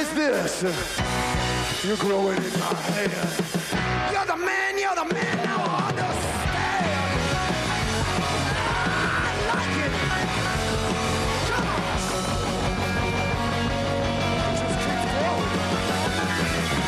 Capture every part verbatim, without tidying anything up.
is this? You're growing in my hand. You're the man, you're the man, now I understand. I like it. Come on. It just keeps growing.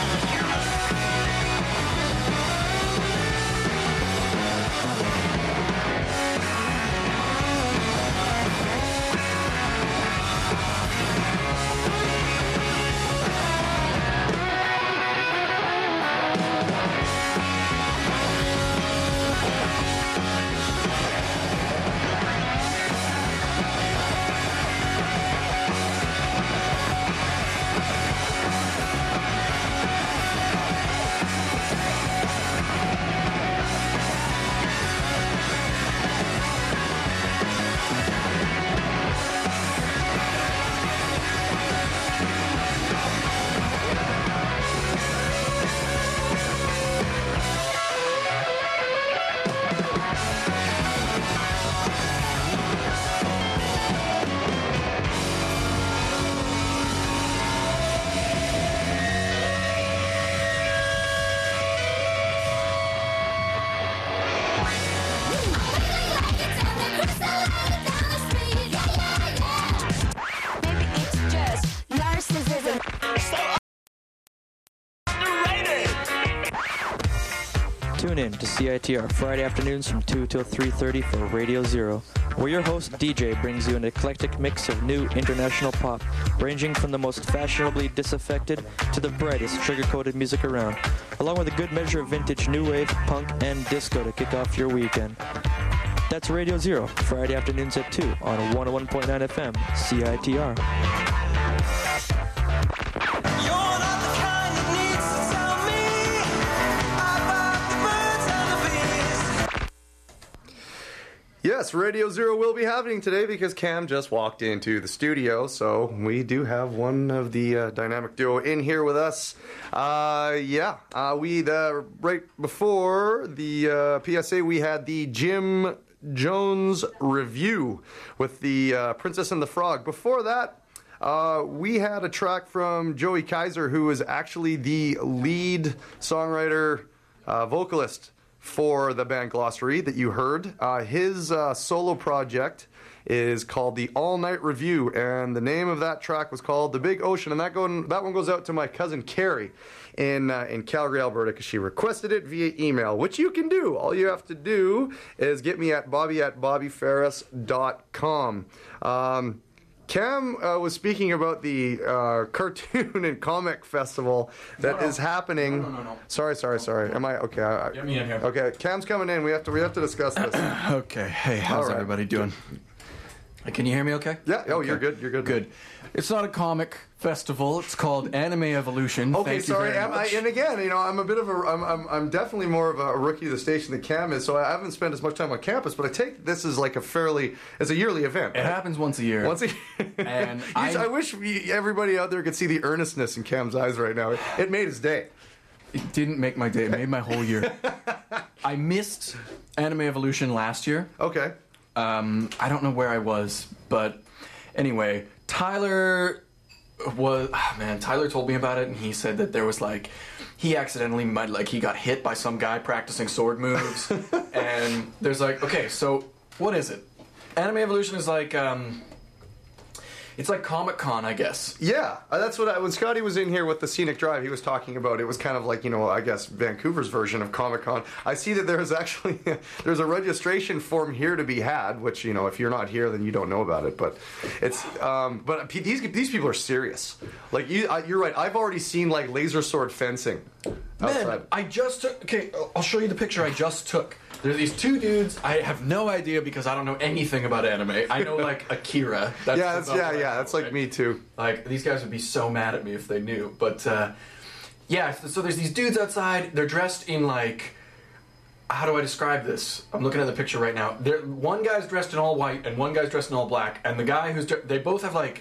Tune in to C I T R Friday afternoons from two till three thirty for Radio Zero, where your host D J brings you an eclectic mix of new international pop, ranging from the most fashionably disaffected to the brightest sugar-coated music around, along with a good measure of vintage new wave, punk, and disco to kick off your weekend. That's Radio Zero, Friday afternoons at two on one oh one point nine F M, C I T R. Yes, Radio Zero will be happening today because Cam just walked into the studio, so we do have one of the uh, dynamic duo in here with us. Uh, yeah, uh, we the right before the uh, P S A, we had the Jim Jones review with the uh, Princess and the Frog. Before that, uh, we had a track from Joey Kaiser, who is actually the lead songwriter, uh, vocalist for the band Glossary that you heard. Uh, his uh, solo project is called the All Night Review, and the name of that track was called The Big Ocean, and that go, that one goes out to my cousin Carrie in uh, in Calgary, Alberta, because she requested it via email, which you can do. All you have to do is get me at bobby at bobby ferris dot com. Um, Cam uh, was speaking about the uh, cartoon and comic festival that no, no. is happening. No, no, no, no. Sorry, sorry, sorry. Am I okay? I, Get me in here. Okay, Cam's coming in. We have to we have to discuss this. Okay. Hey, how's All right. everybody doing? Can you hear me okay? Yeah. Oh, okay. you're good. You're good. Good. It's not a comic festival. It's called Anime Evolution. Okay, Thank sorry. You very Am I, much. and again, you know, I'm a bit of a, I'm, I'm, I'm definitely more of a rookie of the station than Cam is, so I haven't spent as much time on campus. But I take this as like a fairly, as a yearly event. It right? happens once a year. Once a year. And You- I- I wish we, everybody out there could see the earnestness in Cam's eyes right now. It, it made his day. It didn't make my day. It made my whole year. I missed Anime Evolution last year. Okay. Um, I don't know where I was, but anyway, Tyler was oh man. Tyler told me about it, and he said that there was like he accidentally might like he got hit by some guy practicing sword moves, and there's like okay, so what is it? Anime Evolution is like um, it's like Comic Con, I guess. Yeah, uh, that's what I, when Scotty was in here with the Scenic Drive, he was talking about. It was kind of like, you know, I guess Vancouver's version of Comic Con. I see that there's actually there's a registration form here to be had, which, you know, if you're not here, then you don't know about it. But it's um, but these these people are serious. Like you, uh, you're right. I've already seen like laser sword fencing outside. Man, I just took. Okay, I'll show you the picture I just took. There are these two dudes. I have no idea because I don't know anything about anime. I know like Akira. That's yeah, that's, about yeah, what I yeah. know, That's like right? me too. Like these guys would be so mad at me if they knew. But uh, yeah, so there's these dudes outside. They're dressed in like. How do I describe this? I'm looking at the picture right now. They're, one guy's dressed in all white and one guy's dressed in all black. And the guy who's dre- they both have like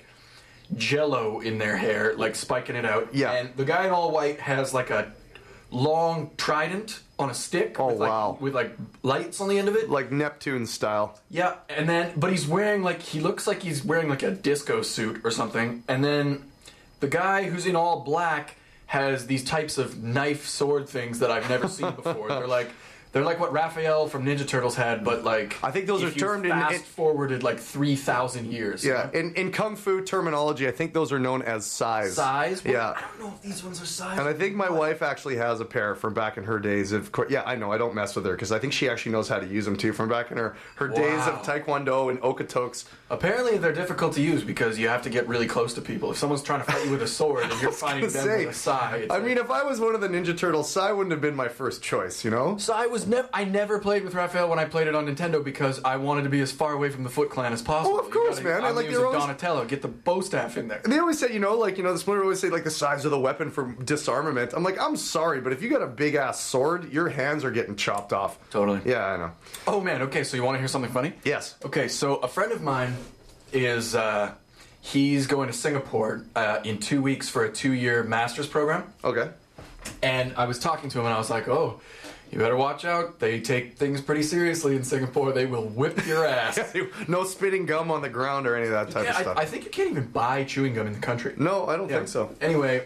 jello in their hair, like spiking it out. Yeah. And the guy in all white has like a long trident on a stick. Oh, with like, wow. With like lights on the end of it. Like Neptune style. Yeah, and then but he's wearing like he looks like he's wearing like a disco suit or something, and then the guy who's in all black has these types of knife sword things that I've never seen before. They're like they're like what Raphael from Ninja Turtles had, but like I think those if are termed you in fast in- forwarded like three thousand years. Yeah, you know? in, in Kung Fu terminology, I think those are known as sais. Size? Well, Yeah. I don't know if these ones are size. And I think my wife actually has a pair from back in her days of, cour- yeah, I know, I don't mess with her because I think she actually knows how to use them too from back in her, her days Wow. of Taekwondo and Okatoks. Apparently they're difficult to use because you have to get really close to people. If someone's trying to fight you with a sword and you're fighting them Say, with a sai, it's I like- mean, if I was one of the Ninja Turtles, Sai wouldn't have been my first choice, you know? So I was never. I never played with Raphael when I played it on Nintendo because I wanted to be as far away from the Foot Clan as possible. Oh, of You course, gotta- man. I I'm like using your own- Donatello. Get the bow staff in there. They always say, you know, like, you know, the Splinter always say, like, the size of the weapon for disarmament. I'm like, I'm sorry, but if you got a big ass sword, your hands are getting chopped off. Totally. Yeah, I know. Oh man. Okay, so you want to hear something funny? Yes. Okay, so a friend of mine is uh, he's going to Singapore uh, in two weeks for a two-year master's program, Okay. and I was talking to him and I was like, oh. You better watch out. They take things pretty seriously in Singapore. They will whip your ass. No spitting gum on the ground or any of that type Yeah, of stuff. I, I think you can't even buy chewing gum in the country. no, I don't Yeah. think so. Anyway,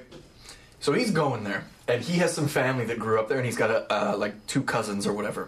so he's going there, and he has some family that grew up there, and he's got a, uh, like two cousins or whatever.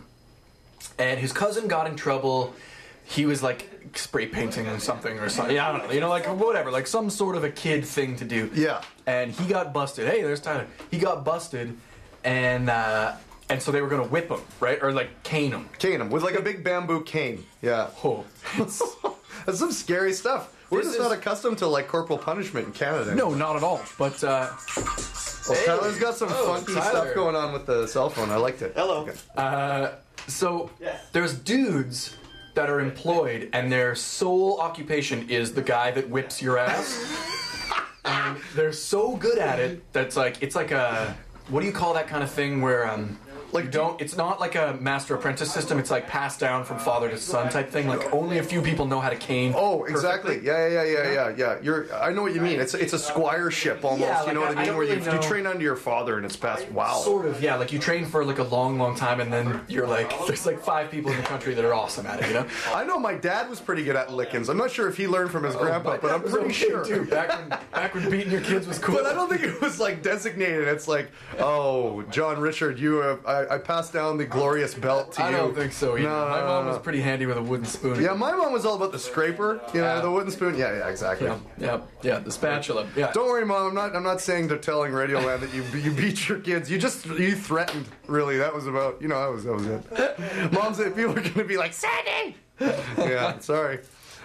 And his cousin got in trouble. He was like spray painting or something or something. Yeah, I don't know. You know, like whatever, like some sort of a kid thing to do. Yeah. And he got busted. Hey, there's Tyler. He got busted, and uh, and so they were gonna whip him, right, or like cane him. Cane him with like a big bamboo cane. Yeah. Oh, it's, That's some scary stuff. We're This just is- not accustomed to like corporal punishment in Canada. no, not at all. But uh, Well, Tyler's got some Oh, funky Tyler. stuff going on with the cell phone. I liked it. Hello. Uh, so there's dudes that are employed, and their sole occupation is the guy that whips your ass. And they're so good at it that's like it's like a what do you call that kind of thing where um like don't it's not like a master apprentice system. It's like passed down from father to son type thing. Like only a few people know how to cane. Oh, exactly. perfectly. Yeah, yeah, yeah, yeah, yeah, yeah. You're. I know what you mean. It's it's a squireship almost. Yeah, you like, know what I- I I mean? don't Where you, really you know. train under your father and it's past. Wow. Sort of, yeah. Like you train for like a long, long time, and then you're like, there's like five people in the country that are awesome at it. You know. I know my dad was pretty good at lickings. I'm not sure if he learned from his grandpa, My but dad I'm was pretty okay, sure. too. Back when back when beating your kids was cool. But I don't think it was like designated. It's like, oh, John Richard, you have, I, I passed down the glorious belt to I you. don't think so either. No, My no, mom no, was no. pretty handy with a wooden spoon. Yeah, my mom was all about the scraper. You know, Yeah. the wooden spoon. Yeah, yeah, exactly. yeah, yeah, yeah. The spatula. Yeah. Don't worry, Mom. I'm not. I'm not saying to telling Radioland that you you beat your kids. You just you threatened. Really, that was about. You know, that was that was it. Mom said people are going to be like, Sandy. Yeah, sorry.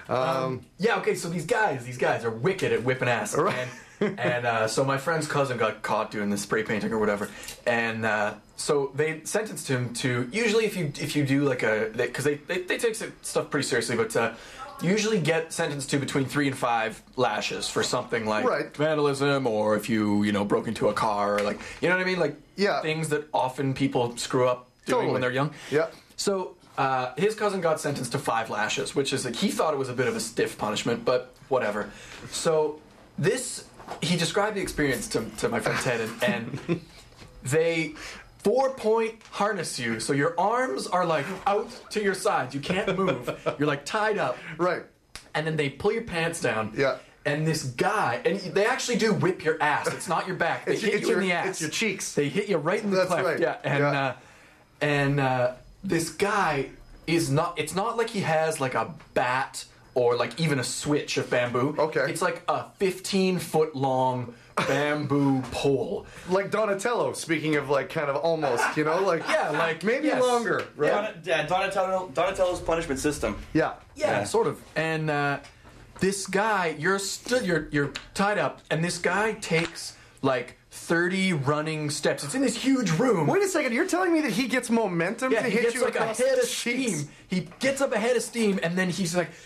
Um, Yeah. Okay. So these guys, these guys are wicked at whipping ass. Right. And, and uh, so my friend's cousin got caught doing this spray painting or whatever, and uh, so they sentenced him to. Usually, if you if you do like a because they, they they take stuff pretty seriously, but. Uh, Usually get sentenced to between three and five lashes for something like Right. vandalism, or if you you know broke into a car, or like you know what I mean, like Yeah. things that often people screw up doing Totally. when they're young. Yeah. So uh, his cousin got sentenced to five lashes, which is like he thought it was a bit of a stiff punishment, but whatever. So this he described the experience to to my friend Ted, and, and they. Four point harness you, so your arms are like out to your sides. You can't move. You're like tied up, right. and then they pull your pants down. Yeah. And this guy, and they actually do whip your ass. It's not your back. They It's- hit it's you in your- the ass. it's your cheeks. They hit you right in the That's cleft. right. Yeah. And Yeah. Uh, and uh, this guy is not. It's not like he has like a bat or like even a switch of bamboo. Okay. It's like a fifteen foot long bamboo pole. Like Donatello. Speaking of like kind of almost, you know, like Yeah, like maybe yes. longer, right? Don- yeah, Donatello, Donatello's punishment system. Yeah. Yeah, Yeah. sort of. And uh, this guy, you're stood, you're you're tied up, and this guy takes like thirty running steps. It's in this huge room. Wait a second. You're telling me that he gets momentum yeah, to he hit gets you like a across head the of cheeks? steam. He gets up a head of steam, and then he's like,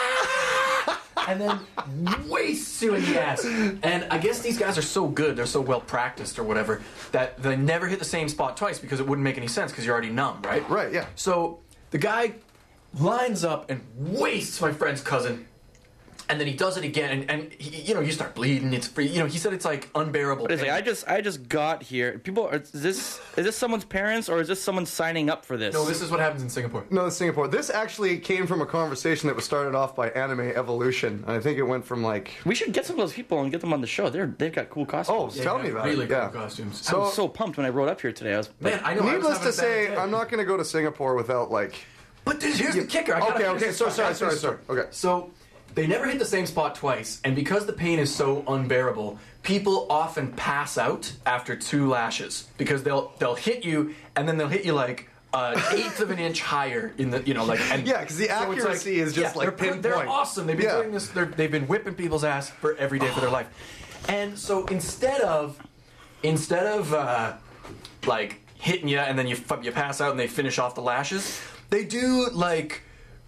yeah, and then wastes you in the ass. And I guess these guys are so good, they're so well practiced or whatever, that they never hit the same spot twice because it wouldn't make any sense because you're already numb, right? Right. Yeah. So the guy lines up and wastes my friend's cousin. And then he does it again, and, and he, you know, you start bleeding. It's free. You know, he said it's like unbearable. What is it? pain. I just I just got here. People, are, is this is this someone's parents or is this someone signing up for this? No, this is what happens in Singapore. No, Singapore. This actually came from a conversation that was started off by Anime Evolution. I think it went from like. We should get some of those people and get them on the show. They're they've got cool Oh, costumes. tell Yeah, me about really it. cool Yeah. costumes. So- I was so pumped when I rode up here today. I was Man, I know. I was Needless having to a bad say, day. I'm not going to go to Singapore without like. But dude, here's the kicker. I gotta Okay, finish okay. this So thought. I sorry, gotta sorry, finish sorry. this thought. Okay. So they never hit the same spot twice, and because the pain is so unbearable, people often pass out after two lashes because they'll they'll hit you and then they'll hit you like an eighth of an inch higher in the you know like and Yeah, 'cause the so it's accuracy is just, yeah, like, they're, they're pinpoint. awesome. They've been Yeah. doing this. They're, they've been whipping people's ass for every day for their life, and so instead of instead of uh, like hitting you and then you you pass out and they finish off the lashes, they do like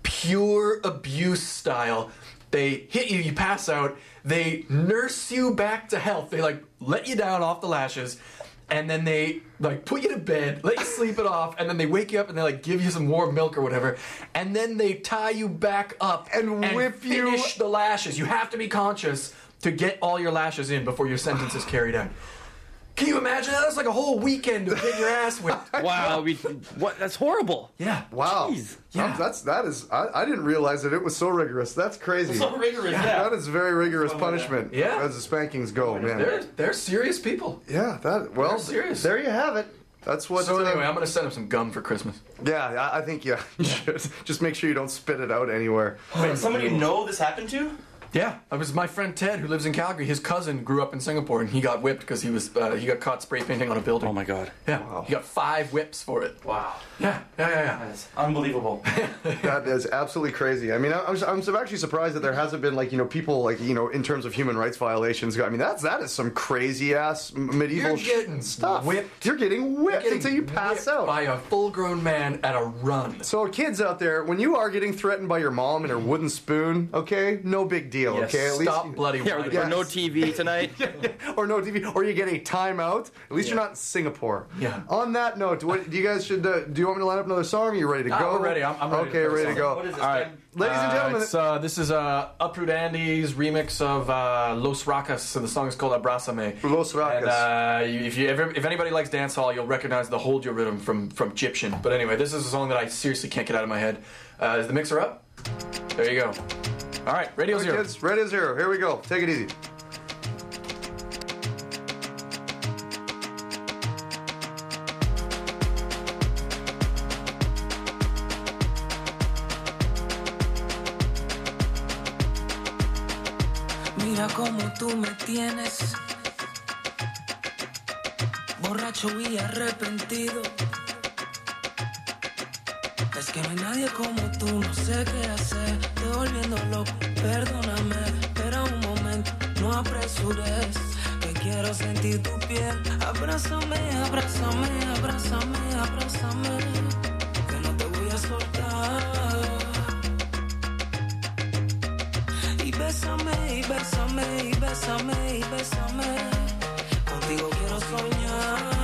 pure abuse style. They hit you, you pass out, they nurse you back to health. They like let you down off the lashes, and then they like put you to bed, let you sleep it off, and then they wake you up and they like give you some warm milk or whatever, and then they tie you back up And whip you- finish the lashes. You have to be conscious to get all your lashes in before your sentence is carried out. Can you imagine that? That's like a whole weekend of getting your ass whipped. wow, we, what? That's horrible. Yeah. Wow. Jeez. Yeah. That's that is. I, I didn't realize that it was so rigorous. That's crazy. So rigorous. That is very rigorous punishment. Yeah. As the spankings go, man. They're, they're serious people. Yeah. That. Well. They're serious. There you have it. That's what. So uh, anyway, I'm gonna send him some gum for Christmas. yeah. I, I think yeah. You should. Just make sure you don't spit it out anywhere. Wait, someone you know this happened to? Yeah, it was my friend Ted who lives in Calgary. His cousin grew up in Singapore and he got whipped because he was uh, he got caught spray painting on a building. Oh my god. Yeah, he got five whips for it. Wow. Yeah, yeah, yeah, yeah. That's unbelievable. That is absolutely crazy. I mean, I- I'm, I'm actually surprised that there hasn't been like you know people like you know in terms of human rights violations. I mean, that's that is some crazy ass medieval You're getting sh- stuff. whipped. You're getting whipped Getting until you pass whipped out. by a full-grown man at a run. So kids out there, when you are getting threatened by your mom and her wooden spoon, okay, no big deal. Yes, okay, at stop least bloody Yeah, or, whining. or no T V tonight. or no T V, or you get a timeout. At least you're not in Singapore. Yeah. On that note, what, do you guys should uh, do you want me to line up another song? Are you ready to Ah, go? we're ready. I'm- I'm ready to Okay, play a ready to song. go. What is this? All right. Ken? Ladies and Uh, gentlemen, it's, uh, this is uh, Uproot Andy's remix of uh, Los Racas, and the song is called Abrázame. Los Racas. And uh, you- if you ever, if anybody likes dancehall, you'll recognize the Hold Your rhythm from from Egyptian. But anyway, this is a song that I seriously can't get out of my head. Uh, is the mixer up? There you go. All right, Radio Okay, Zero. kids, ready to zero. Here we go. Take it easy. Mira cómo tú me tienes, borracho y arrepentido. Es que no hay nadie como tú, no sé qué hacer, te volviendo loco, perdóname, espera un momento, no apresures, que quiero sentir tu piel. Abrázame, abrázame, abrázame, abrázame, que no te voy a soltar. Y bésame, y bésame, y bésame, y bésame. Contigo quiero soñar.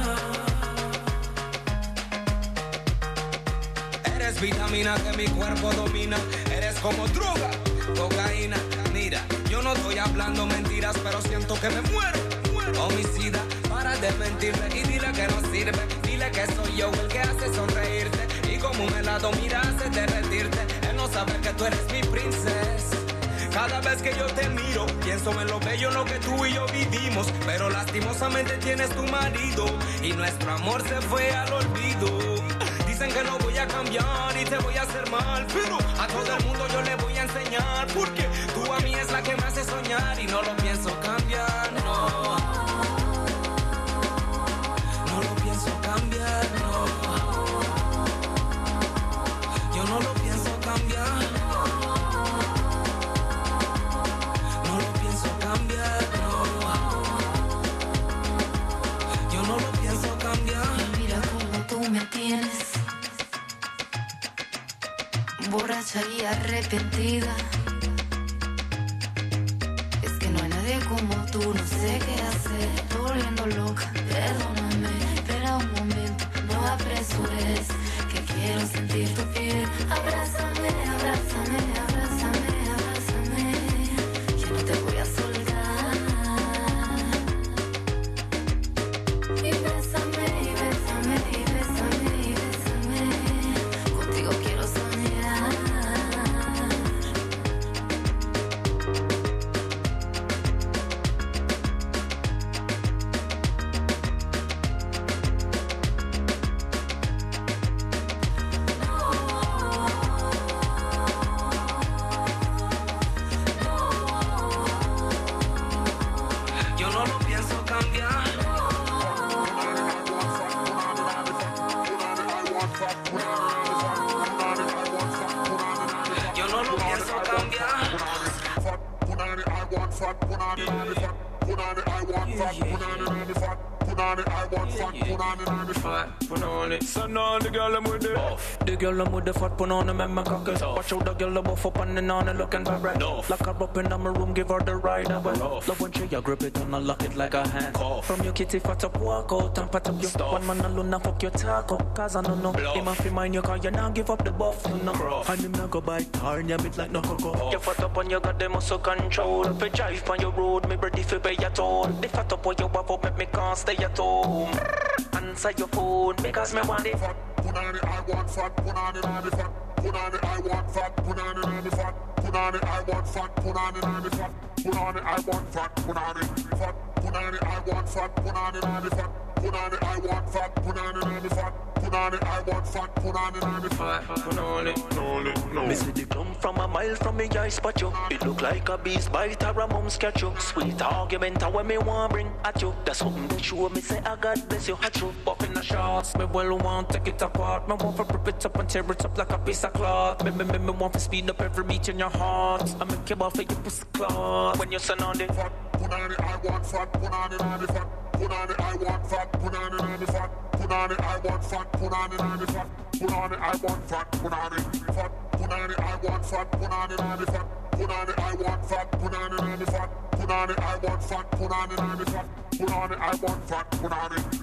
Eres vitamina que mi cuerpo domina. Eres como droga, cocaína. Mira, yo no estoy hablando mentiras, pero siento que me muero. Homicida, para de mentirle y dile que no sirve. Dile que soy yo el que hace sonreírte. Y como un helado mira hace derretirte. Él no sabe que tú eres mi princesa. Cada vez que yo te miro, pienso en lo bello en lo que tú y yo vivimos. Pero lastimosamente tienes tu marido y nuestro amor se fue al olvido. Dicen que no voy a cambiar y te voy a hacer mal, pero a todo el mundo yo le voy a enseñar. Porque tú a mí es la que me hace soñar y no lo pienso cambiar, no. No lo pienso cambiar, no. Yo no lo pienso cambiar. No lo pienso cambiar, no. Yo no lo pienso cambiar. Mira cómo tú me tienes, borracha y arrepentida. Es que no hay nadie como tú, no sé qué hacer, estoy volviendo loca, perdóname, espera un momento, no apresures, que quiero sentir tu piel. Abrázame, abrázame, abrázame, abrázame, on it, on the fat, put on it. Send all the girl them with the buff. The girl I'm with the fat put on the man my cock it. Watch out the girl I'm buff up on and on and looking for bread. Lock her up in my room, give her the ride away. Love when she a grip it and I lock it like a hand. Cough. From your kitty fat up, walk out and pat up your Stuff. one man alone and fuck your taco. Cause I don't know. Bluff. Him off in mind you cause you now give up the buff. You know. Gruff. And him not go by turn your meat like no cocoa. Off. You fat up and you got the muscle control. If you drive on your road, me ready for pay your toll. The fat up when you have up, make me can't stay at home. Answer your phone because me want it. Fat, put on it, I want fat, put on it, on the fat. Put on it, I want fat, put on it, on the fat. Put on it, I want fat, put on it, on the fat. Put on it, I want fat, put on it, fat. Put on it, I want fat, put on it, on the fat. Put on it, I want fat, put on it, on the fat. Put on it, I want fat, put on it, on the fat. Put on it, on it, no. Me see the come from a mile from me eye spot you. It look like a beast bite or a mum sketch you. Sweet argument when me want bring at you. That's something to show me say I God bless you. Hat you buff in the shots. Me well want take it apart. Me want to rip it up and tear it up like a piece of cloth. Me me me, me want to speed up every beat in your heart. I make you off for your pussy cloth. When you send on the Fat, put on it, I want fat, put on it, on the fat. Put on it, I want fat, put on it, on the fat. Put on it, I want fat, put on it, on the fat. Put on it, I want fat, put on it, fat. Put on it, I want fat, put on it, on the fat. Put on it, I want fat, put on it, on the fat. Put on it, I want fat, put on it, on the fat. Put on it, I want fat, put on it.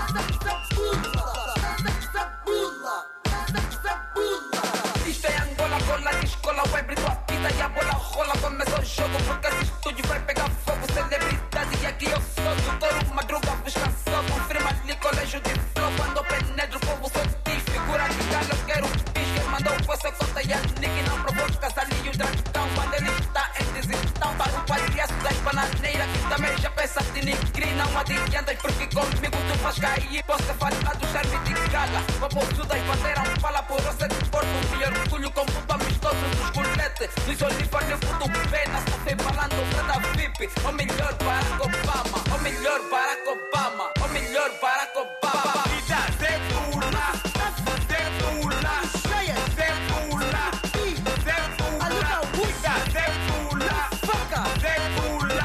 Isto é Angola, cola, escola, web, tua vida e a bola rola. Começou o jogo porque esse estúdio vai pegar fogo. Celebridade e aqui eu sou doutor, madruga, busca só. Confirma-lhe colégio de flow. Quando penetro o povo só diz. Figura de galo, eu quero bicho. Quem mandou foi essa conta e a Nick não provoca. Salinho dragão quando ele está em desistão. Para o palhaço das bananeiras que também já pensa de nigri. Não adiantas porque comigo tu vais cair. Posso falar do charme de gala. Baboso das bandeiras, fala por você de porto. Melhor orgulho com puto amistoso dos coletes. Dos olivos, puto pena. Só foi falando cada V I P. O melhor Barack Obama. O melhor Barack Obama. O melhor Barack Obama. Vida Zepula. Zepula. Zepula. Zepula. Vida Zepula. Foca. Zepula.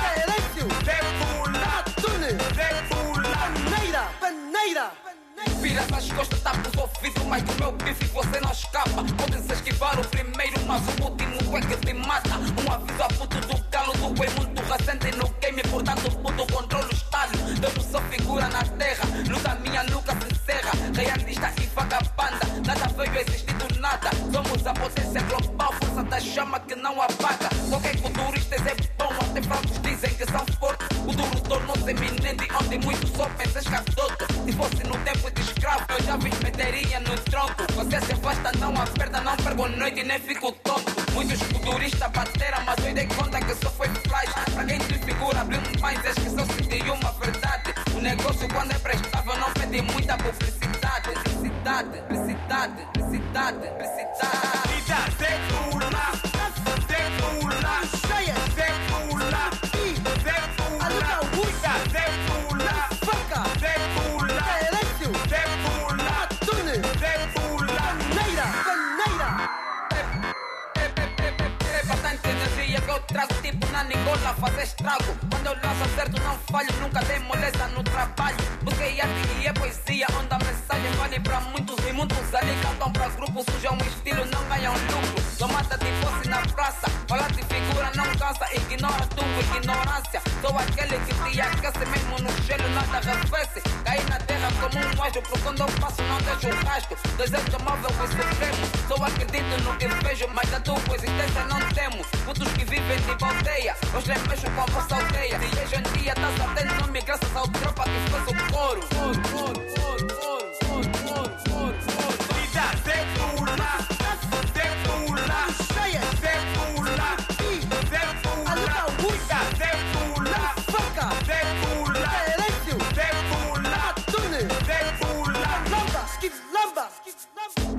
Zepula. Zepula. Peneira. Peneira. Vira as costas, tapa os ouvidos. Mas do meu bife você não escapa. Podes esquivar o primeiro, mas o último é que te mata. Um aviso a puto do galo. Do boi muito recente no game. Portanto puto controle o estado. Deus só figura na terra. Luta minha nunca se encerra. Realista e vagabanda. Nada veio existir do nada. Somos a potência global. Força da chama que não apaga. Qualquer futurista é bom. Até fracos dizem que são fortes. O duro tornou-se eminente. Onde muitos só pensam escadoto. Se fosse no tempo de escravo, eu já vos meteria no tronco. Você se afasta, não aperta, não perco noite e nem fico tonto. Muitos futuristas bateram, mas eu dei conta que só foi flash. Pra quem te figura, abriu um mais, esqueceu se de uma verdade. O negócio quando é prestável não pede muita publicidade. Publicidade, publicidade, publicidade, publicidade. Vida Zepula, Zepula, Zepula, Zepula, Vida Zepula, Foca, Zepula, Zepula, Zepula, Peneira, Peneira. É bastante energia que eu trago tipo na Nicola, fazer estrago. Quando eu lanço certo não falho, nunca dei moleza no trabalho. Busquei arte e é poesia, onde a mensagem vale pra muitos e muitos ali cantam pra grupos, sujam o estilo, não ganham lucro. Só mata de fosse na praça, falar de figura não cansa, ignora tua ignorância. Sou aquele que te aquece mesmo no gelo, nada arrefece. Caí na terra como um anjo, porque quando eu passo não deixo rastro. Desejo móvel e supremo, só acredito no que vejo, mas da tua existência não temo. Putos que vivem de aldeia, hoje nem mexo com a vossa aldeia. E hoje em dia estás a ter nome graças ao tropa que fez o coro. Coro, coro, coro, coro, coro, coro, coro, coro. Vida Zepula, Zepula, Zepula, Zepula, Vida Zepula, Foca, Zepula, Zepula, Zepula, Lamba, Skip Lamba, Skip Lamba.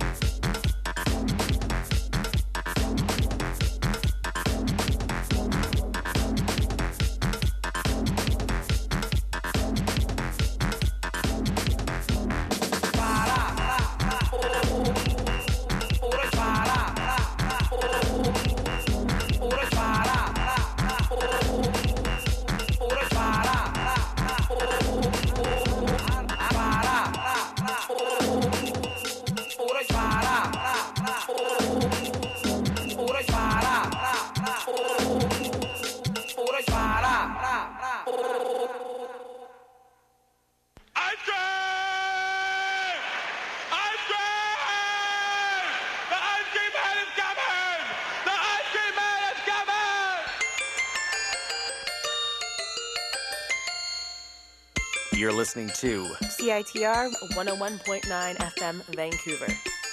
You're listening to C I T R one oh one point nine F M Vancouver.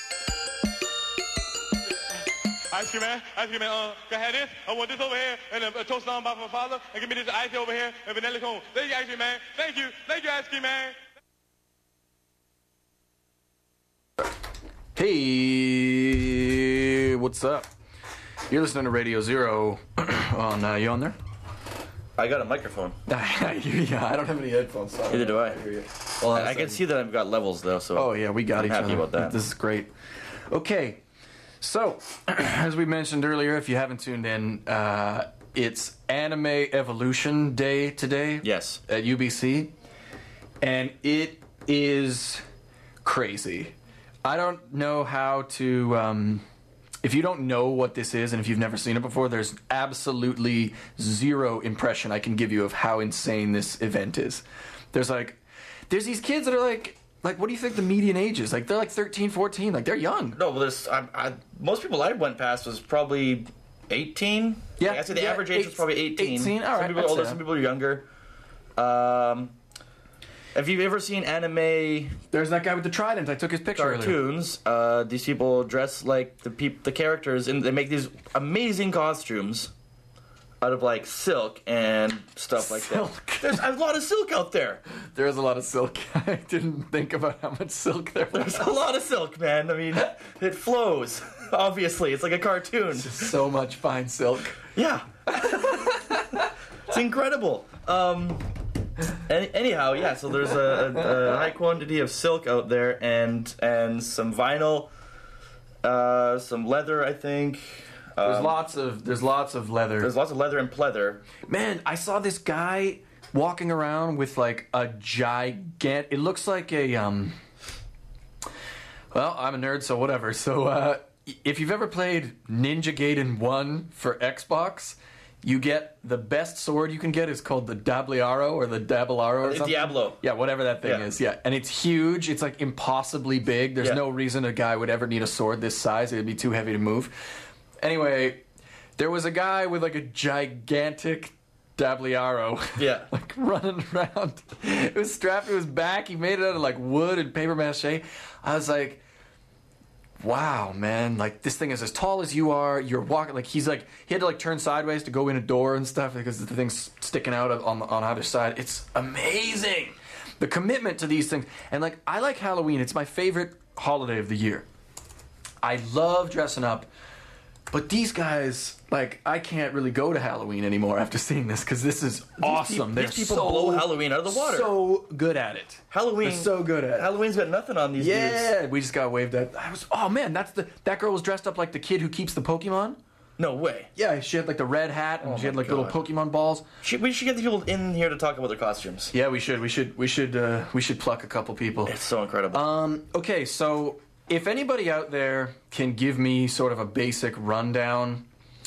Ice cream man, ice cream man, uh, can I have this? I want this over here, and a, a toast on by my father, and give me this ice over here, and vanilla cone. Thank you, ice cream man. Thank you. Thank you, ice cream man. Hey, what's up? You're listening to Radio Zero on, uh, you on there? I got a microphone. I hear you. I don't have any headphones. So Neither do I. I hear you. Well, I, I can see that I've got levels though, so. Oh yeah, we got I'm each happy other. about that. This is great. Okay, so as we mentioned earlier, if you haven't tuned in, uh, it's Anime Evolution Day today. Yes. At U B C, and it is crazy. I don't know how to. Um, If you don't know what this is, and if you've never seen it before, there's absolutely zero impression I can give you of how insane this event is. There's like there's these kids that are like, like, what do you think the median age is? Like, they're like thirteen, fourteen. Like, they're young. No, well, there's I, I, most people I went past was probably eighteen. Yeah, Like, I'd say the yeah, average age eight- was probably eighteen. eighteen, all Some right, people are I'd older, say some that. people are younger. Um, if you've ever seen anime There's that guy with the trident. I took his picture earlier. cartoons, uh, these people dress like the peop- the characters, and they make these amazing costumes out of like silk and stuff like Silk. that. There's a lot of silk out there. There's a lot of silk. I didn't think about how much silk there was. There's a lot of silk, man. I mean, it flows. Obviously, it's like a cartoon. So much fine silk. Yeah. It's incredible. Um, any, anyhow, yeah, so there's a, a, a high quantity of silk out there and and some vinyl, uh, some leather, I think. There's Um, lots of there's lots of leather. There's lots of leather and pleather. Man, I saw this guy walking around with like a gigant. It looks like a um. Well, I'm a nerd, so whatever. So, uh, if you've ever played Ninja Gaiden one for Xbox, you get the best sword you can get is called the Dabliaro or the Dablaro or Uh, something. Diablo. Yeah, whatever that thing Yeah. is. Yeah, and it's huge. It's like impossibly big. There's Yeah. no reason a guy would ever need a sword this size. It would be too heavy to move. Anyway, there was a guy with like a gigantic Dabliaro. Yeah. like running around. It was strapped to his back. He made it out of like wood and paper mache. I was like, wow, man, like this thing is as tall as you are. You're walking like he's like he had to like turn sideways to go in a door and stuff because the thing's sticking out on the, on either side. It's amazing. The commitment to these things. And like I like Halloween. It's my favorite holiday of the year. I love dressing up. But these guys, like, I can't really go to Halloween anymore after seeing this because this is awesome. These They're people so, blow Halloween out of the water. So good at it. Halloween. They're so good at it. Halloween's got nothing on these dudes. Yeah, we just got waved at. I was, oh man, that's the that girl was dressed up like the kid who keeps the Pokemon. No way. Yeah, she had like the red hat and Oh she had my like little God. Pokemon balls. Should, we should get the people in here to talk about their costumes. Yeah, we should. We should. We should. Uh, we should pluck a couple people. It's so incredible. Um. Okay, so if anybody out there can give me sort of a basic rundown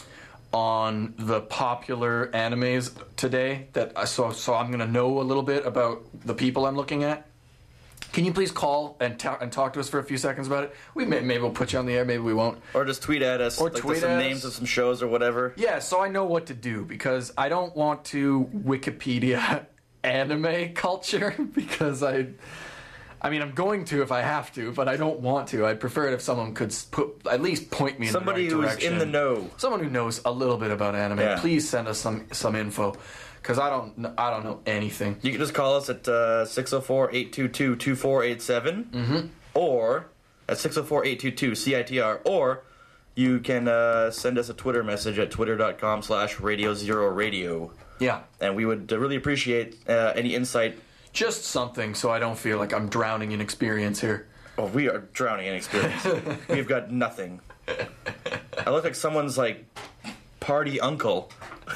on the popular animes today, that I saw, so I'm gonna know a little bit about the people I'm looking at. Can you please call and, ta- and talk to us for a few seconds about it? We may, maybe we'll put you on the air, maybe we won't. Or just tweet at us. Or like, tweet some at names us. of some shows or whatever. Yeah, so I know what to do because I don't want to Wikipedia anime culture because I, I mean, I'm going to if I have to, but I don't want to. I'd prefer it if someone could s- put at least point me in Somebody the right who's direction. in the know. Someone who knows a little bit about anime. Yeah. Please send us some some info because I don't kn- I don't know anything. You can just call us at uh, six oh four, eight two two, two four eight seven Mm-hmm. or at six oh four, eight two two, C I T R, or you can uh, send us a Twitter message at twitter.com slash radio zero radio. Yeah, And we would uh, really appreciate uh, any insight. just something so I don't feel like I'm drowning in experience here. Oh, we are drowning in experience. We've got nothing. I look like someone's, like, party uncle.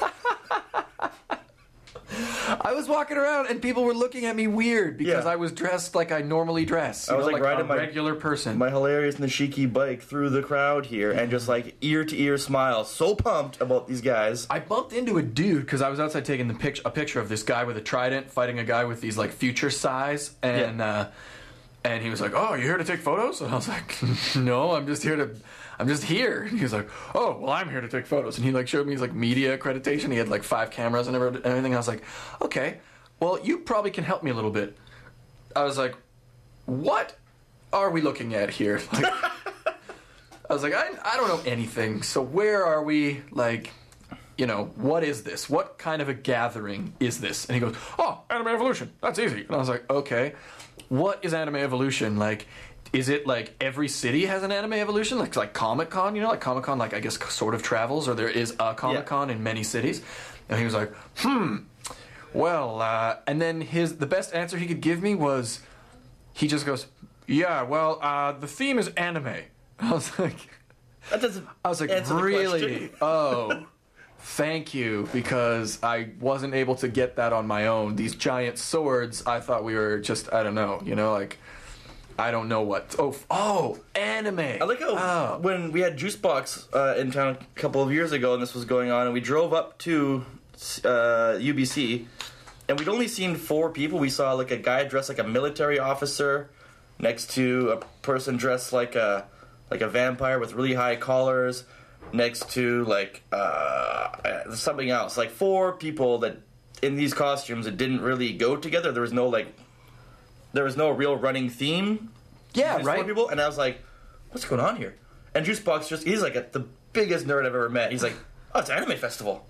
I was walking around and people were looking at me weird because Yeah. I was dressed like I normally dress. You I was know, like, like riding a my regular person. my hilarious Nishiki bike through the crowd here and just like ear to ear smile, so pumped about these guys. I bumped into a dude because I was outside taking the pic- a picture of this guy with a trident fighting a guy with these like future size, and Yeah. uh, and he was like, "Oh, you're here to take photos?" And I was like, "No, I'm just here to, I'm just here." And he was like, "Oh, well, I'm here to take photos." And he like showed me his like media accreditation. He had like five cameras and every- everything. I was like, "Okay, well, you probably can help me a little bit." I was like, "What are we looking at here?" Like, I was like, I, I don't know anything. So where are we? Like, you know, what is this? What kind of a gathering is this? And he goes, oh, Anime Evolution. That's easy. And I was like, okay. What is Anime Evolution? Like, is it like every city has an Anime Evolution? Like, like Comic-Con, you know? Like Comic-Con, like, I guess, sort of travels, or there is a Comic-Con in many cities. And he was like, hmm, well, uh, and then his, the best answer he could give me was, he just goes, yeah, well, uh, the theme is anime. I was like, That doesn't I was like, answer the really? question. Oh, thank you, because I wasn't able to get that on my own. These giant swords, I thought we were just, I don't know, you know, like, I don't know what. Oh, f- oh, anime. I like how Oh. when we had Juicebox uh, in town a couple of years ago and this was going on, and we drove up to uh, U B C, and we'd only seen four people. We saw like a guy dressed like a military officer next to a person dressed like a like a vampire with really high collars next to like uh, something else. Like four people that in these costumes that didn't really go together. There was no like there was no real running theme. Yeah, These right. Four people, and I was like, what's going on here? And Juicebox just he's like a, the biggest nerd I've ever met. He's like, oh, it's an anime festival.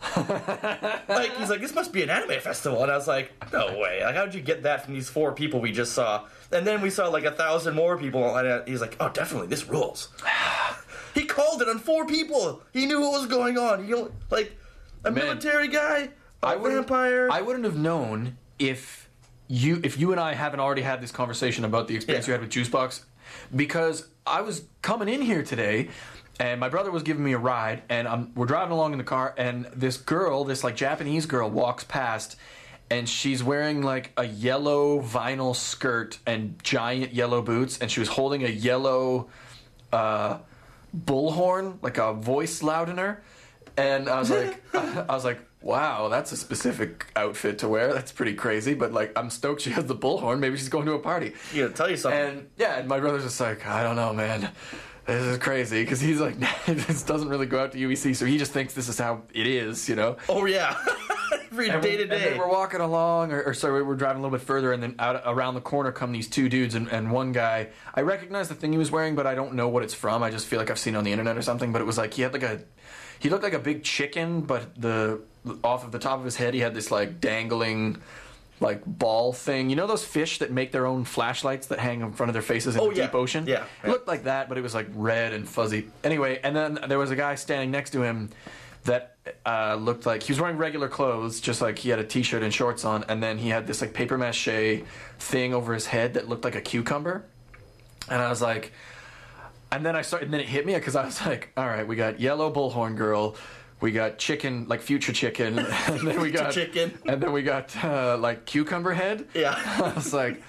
Like, he's like, this must be an anime festival. And I was like, no way. Like, how did you get that from these four people we just saw? And then we saw, like, a thousand more people. And he's like, oh, definitely, this rules. He called it on four people. He knew what was going on. He, like, a Man, military guy, a I vampire. I wouldn't have known if you if you and I haven't already had this conversation about the experience Yeah. you had with Juicebox, because I was coming in here today, and my brother was giving me a ride, and I'm, we're driving along in the car, and this girl, this like Japanese girl, walks past, and she's wearing like a yellow vinyl skirt and giant yellow boots, and she was holding a yellow uh, bullhorn, like a voice loudener, and I was like, I was like, wow, that's a specific outfit to wear. That's pretty crazy, but like, I'm stoked she has the bullhorn. Maybe she's going to a party. You gotta tell you something. And yeah, and my brother's just like, I don't know, man. This is crazy, because he's like, this doesn't really go out to U B C, so he just thinks this is how it is, you know? Oh, yeah. Every And day we- to And day. then we're walking along, or, or sorry, we're driving a little bit further, and then out around the corner come these two dudes, and, and one guy, I recognize the thing he was wearing, but I don't know what it's from. I just feel like I've seen it on the internet or something, but it was like, he had like a, he looked like a big chicken, but the, off of the top of his head, he had this like dangling, like ball thing. You know those fish that make their own flashlights that hang in front of their faces in Oh, the yeah. deep ocean? Yeah, It yeah. looked like that, but it was like red and fuzzy. Anyway, and then there was a guy standing next to him that uh, looked like he was wearing regular clothes, just like he had a t-shirt and shorts on, and then he had this like paper mache thing over his head that looked like a cucumber. And I was like, and then I started, and then it hit me because I was like, all right, we got yellow bullhorn girl, we got chicken, like future chicken, and then we got Chicken. and then we got uh, like cucumber head. Yeah. I was like,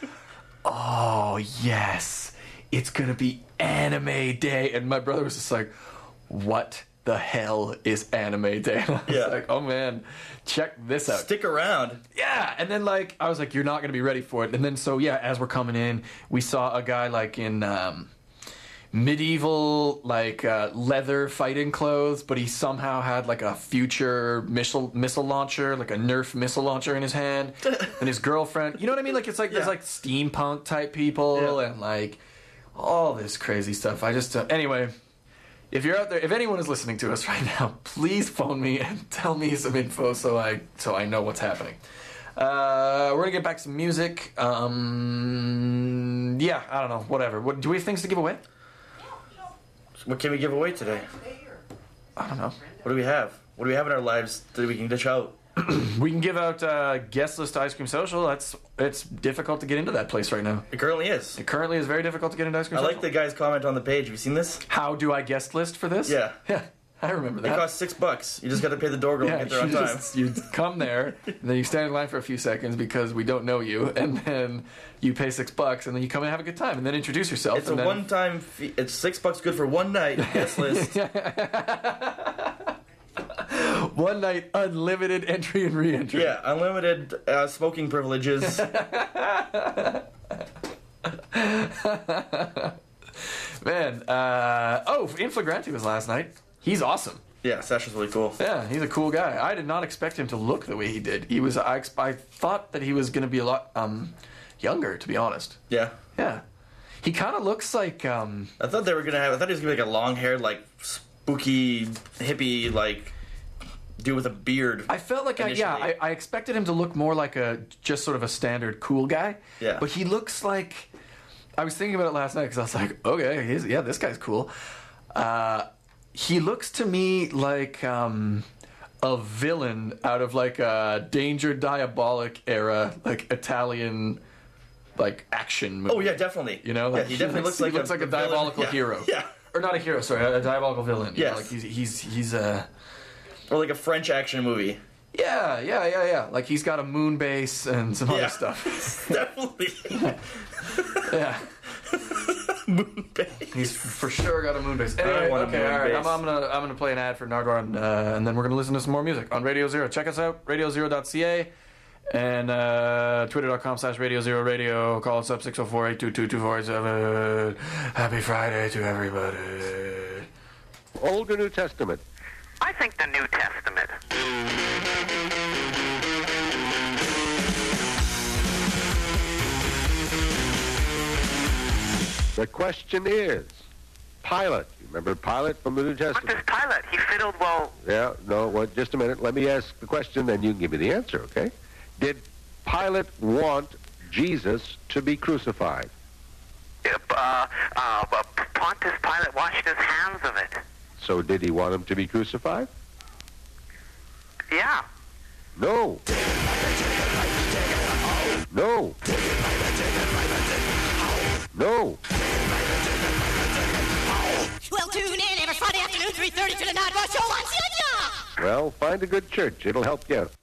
oh yes, it's gonna be anime day, and my brother was just like, what the hell is anime day? And I was Yeah. like, oh man, check this out. Stick around. Yeah, and then like I was like, you're not gonna be ready for it. And then so yeah, as we're coming in, we saw a guy like in um, medieval like uh, leather fighting clothes, but he somehow had like a future missile missile launcher, like a Nerf missile launcher in his hand, and his girlfriend. You know what I mean? Like it's like there's Yeah. like steampunk type people Yeah. and like all this crazy stuff. I just uh, anyway. If you're out there, if anyone is listening to us right now, please phone me and tell me some info so I so I know what's happening. Uh, we're gonna get back to some music. Um, yeah, I don't know, whatever. What, do we have things to give away? What can we give away today? I don't know. What do we have? What do we have in our lives that we can dish out? We can give out uh, guest list to Ice Cream Social. That's it's difficult to get into that place right now. It currently is. It currently is very difficult to get into Ice Cream I Social. like the guy's comment on the page. Have you seen this? How do I guest list for this? Yeah. Yeah, I remember It that. costs six bucks. You just got to pay the door girl Yeah, and get there on you, time. just, you come there, and then you stand in line for a few seconds because we don't know you, and then you pay six bucks, and then you come and have a good time, and then introduce yourself. It's a and then, one-time fee. It's six bucks good for one night. Guest list. one night, unlimited entry and re-entry. Yeah, unlimited uh, smoking privileges. Man, uh, oh, Inflagranti was last night. He's awesome. Yeah, Sasha's really cool. Yeah, he's a cool guy. I did not expect him to look the way he did. He was. I, ex- I thought that he was going to be a lot um, younger, to be honest. Yeah. Yeah, he kind of looks like. Um, I thought they were gonna have. I thought he was gonna be like a long-haired, like spooky hippie, like dude with a beard. I felt like, I, yeah, I, I expected him to look more like a just sort of a standard cool guy. Yeah. But he looks like. I was thinking about it last night because I was like, okay, he's, yeah, this guy's cool. Uh, he looks to me like um, a villain out of like a Danger Diabolic era, like Italian, like action movie. Oh yeah, definitely. You know, like, yeah, he definitely looks like he looks a, like a, a villain. diabolical Yeah. hero. Yeah. Or not a hero, sorry, a, a diabolical villain. You know, Yes. like he's he's he's a. Or like a French action movie. Yeah, yeah, yeah, yeah. Like he's got a moon base and some Yeah. other stuff. Definitely. Yeah. Moon base. He's for sure got a moon base. I Anyway, want a okay, moon all right. base. I'm, I'm gonna I'm gonna play an ad for Nardwar, uh, and then we're gonna listen to some more music on Radio Zero. Check us out, radio zero dot c a, And uh, twitter.com slash Radio Zero Radio. Call us up six oh four, eight two two, two four eight seven. Happy Friday to everybody. Old or New Testament? I think the New Testament. The question is, Pilate. You remember Pilate from the New Testament? What does Pilate? He fiddled well. Yeah, no, well, just a minute. Let me ask the question, then you can give me the answer, okay? Did Pilate want Jesus to be crucified? Uh, uh, Pontius Pilate washed his hands of it. So did he want him to be crucified? Yeah. No. No. No. Well, tune in every Friday afternoon, three thirty to the Nightwatch Show on C N N. Well, find a good church. It'll help you out.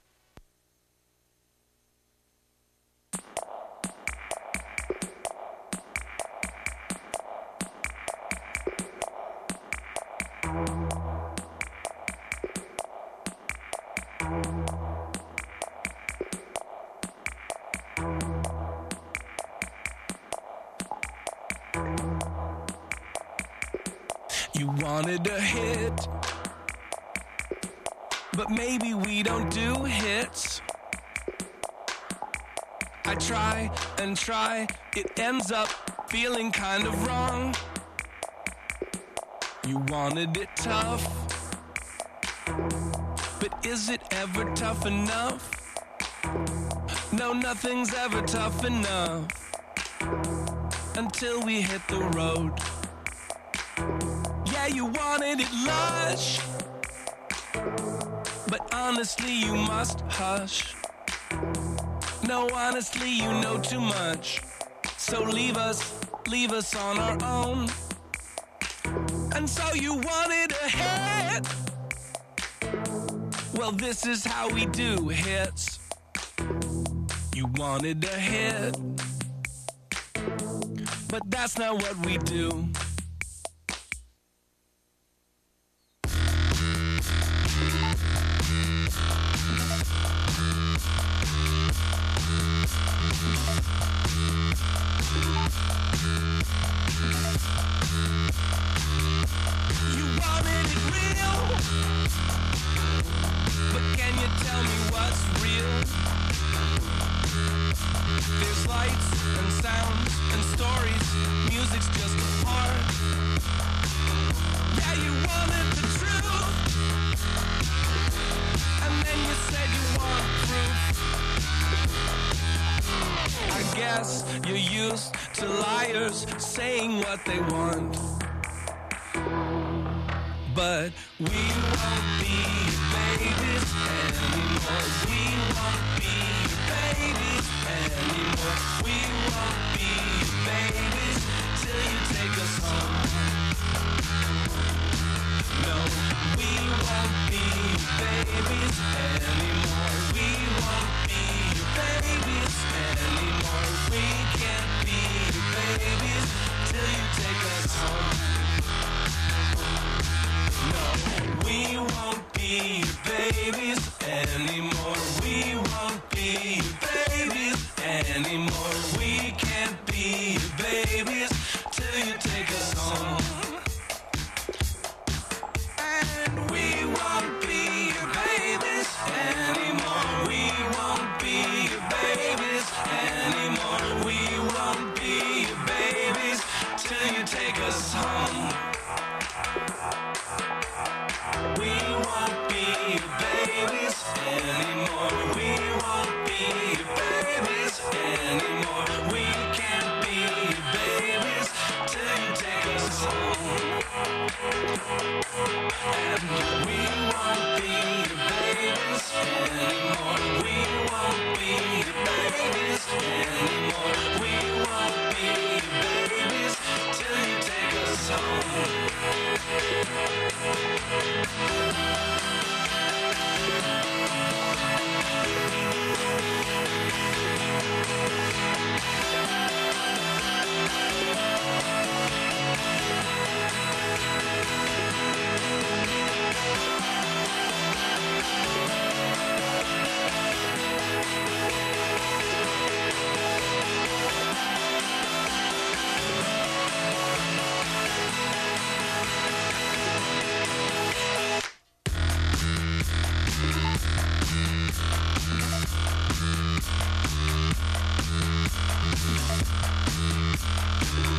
You wanted a hit, but maybe we don't do hits. I try and try, it ends up feeling kind of wrong. You wanted it tough, but is it ever tough enough? No, nothing's ever tough enough until we hit the road. Yeah, you wanted it lush, but honestly you must hush. No, honestly you know too much, so leave us, leave us on our own. And so you wanted a hit, well this is how we do hits. You wanted a hit, but that's not what we do. You wanted it real, but can you tell me what's real? There's lights and sounds and stories, music's just a part. Yeah, you wanted the truth, and then you said you want proof. I guess you're used to liars saying what they want. But we won't be babies anymore. We won't be babies anymore. We won't be babies till you take us home. No, we won't be babies anymore. We won't be babies anymore. We can't be babies till you take us home. No, we won't be babies anymore. We won't be babies anymore. We can't be babies till you take us home. And we won't be babies anymore. We won't be babies anymore. We won't be babies till you take us home. We won't be babies anymore. We won't be babies anymore. We can't be babies till you take us home. And we won't be babies anymore. We won't be babies anymore. We won't be babies till you take us home.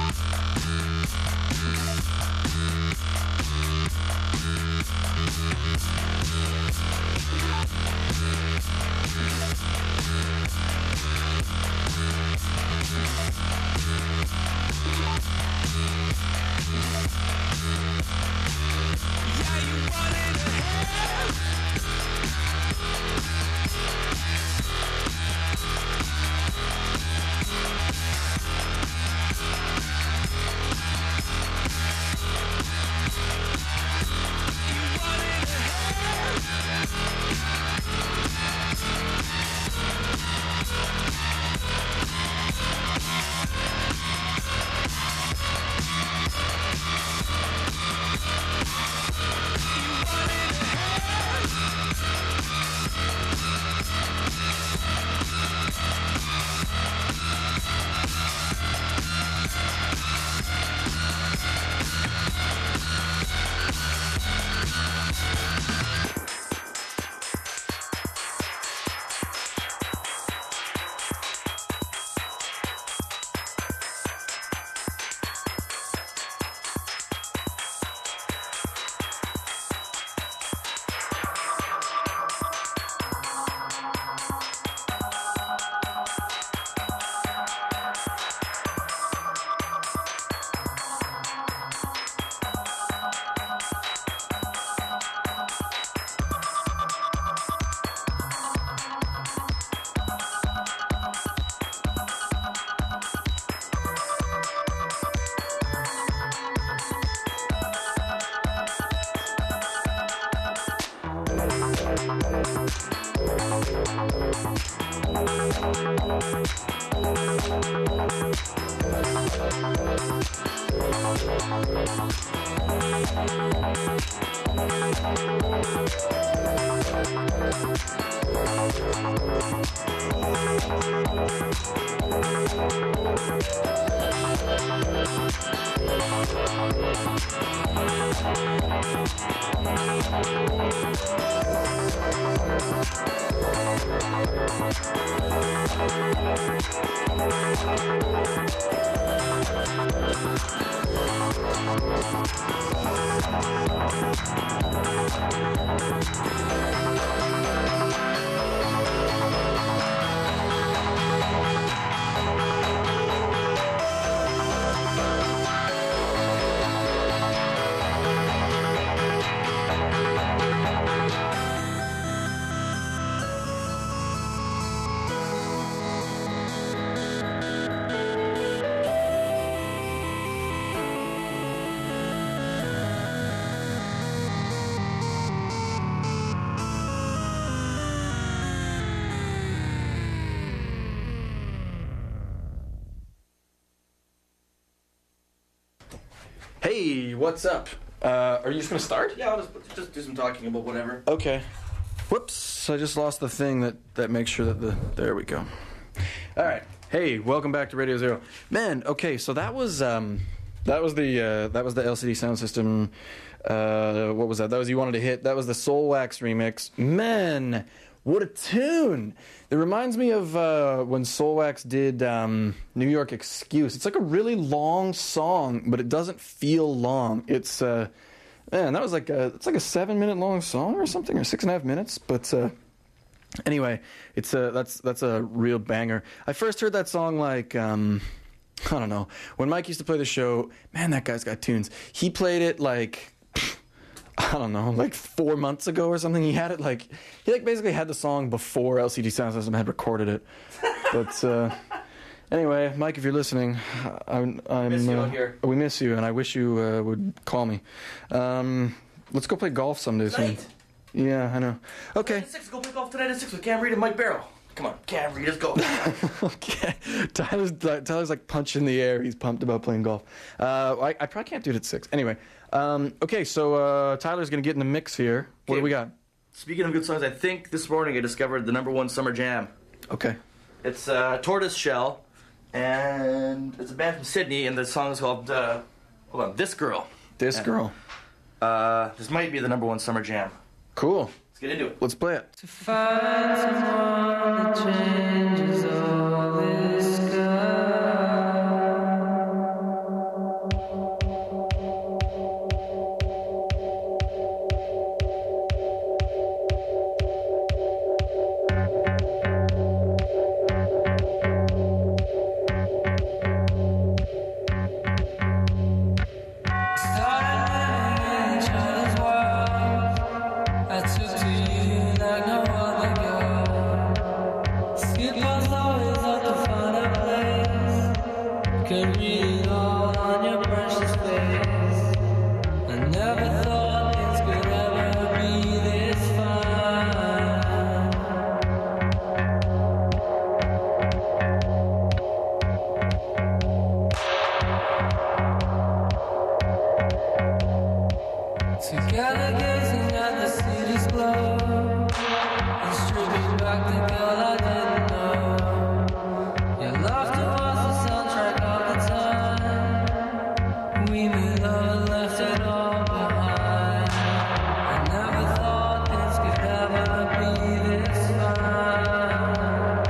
Hey, what's up? Uh, are you just gonna start? Yeah, I'll just, just do some talking about whatever. Okay. Whoops, I just lost the thing that, that makes sure that the... There we go. All right. Hey, welcome back to Radio Zero. Man, okay, so that was um, that was the uh, that was the L C D Sound System. Uh, what was that? That was You Wanted to Hit. That was the Soulwax remix. Man, what a tune! It reminds me of uh, when Soulwax did um, New York Excuse. It's like a really long song, but it doesn't feel long. It's uh, man, that was like a it's like a seven minute long song or something, or six and a half minutes. But uh, anyway, it's a that's that's a real banger. I first heard that song like um, I don't know, when Mike used to play the show. Man, that guy's got tunes. He played it like, I don't know, like four months ago or something. He had it like, he like basically had the song before L C D Sound System had recorded it. But uh, anyway, Mike, if you're listening, I'm, I'm miss you uh, out here. we miss you, and I wish you uh, would call me. Um, let's go play golf someday soon. Night. Yeah, I know. Okay. Tonight at six, go play golf tonight at six with Cam Reed and Mike Barrow. Come on, Cam Reed, let's go. Okay. Tyler's Tyler's like punching the air. He's pumped about playing golf. Uh, I, I probably can't do it at six. Anyway, um, okay. So uh, Tyler's gonna get in the mix here. What Okay. do we got? Speaking of good songs, I think this morning I discovered the number one summer jam. Okay. It's uh, Tortoise Shell, and it's a band from Sydney, and the song is called, uh, hold on, This Girl. This And, Girl. Uh, this might be the number one summer jam. Cool. Let's get into it. Let's play it. To find someone that changes all this sky. could read it all on your precious face. I never thought things could ever be this fine. Together gazing at the city's glow, and stripping back the girl I didn't know. Your laughter was the soundtrack of the time we made love and left it all behind. I never thought this could ever be this fine.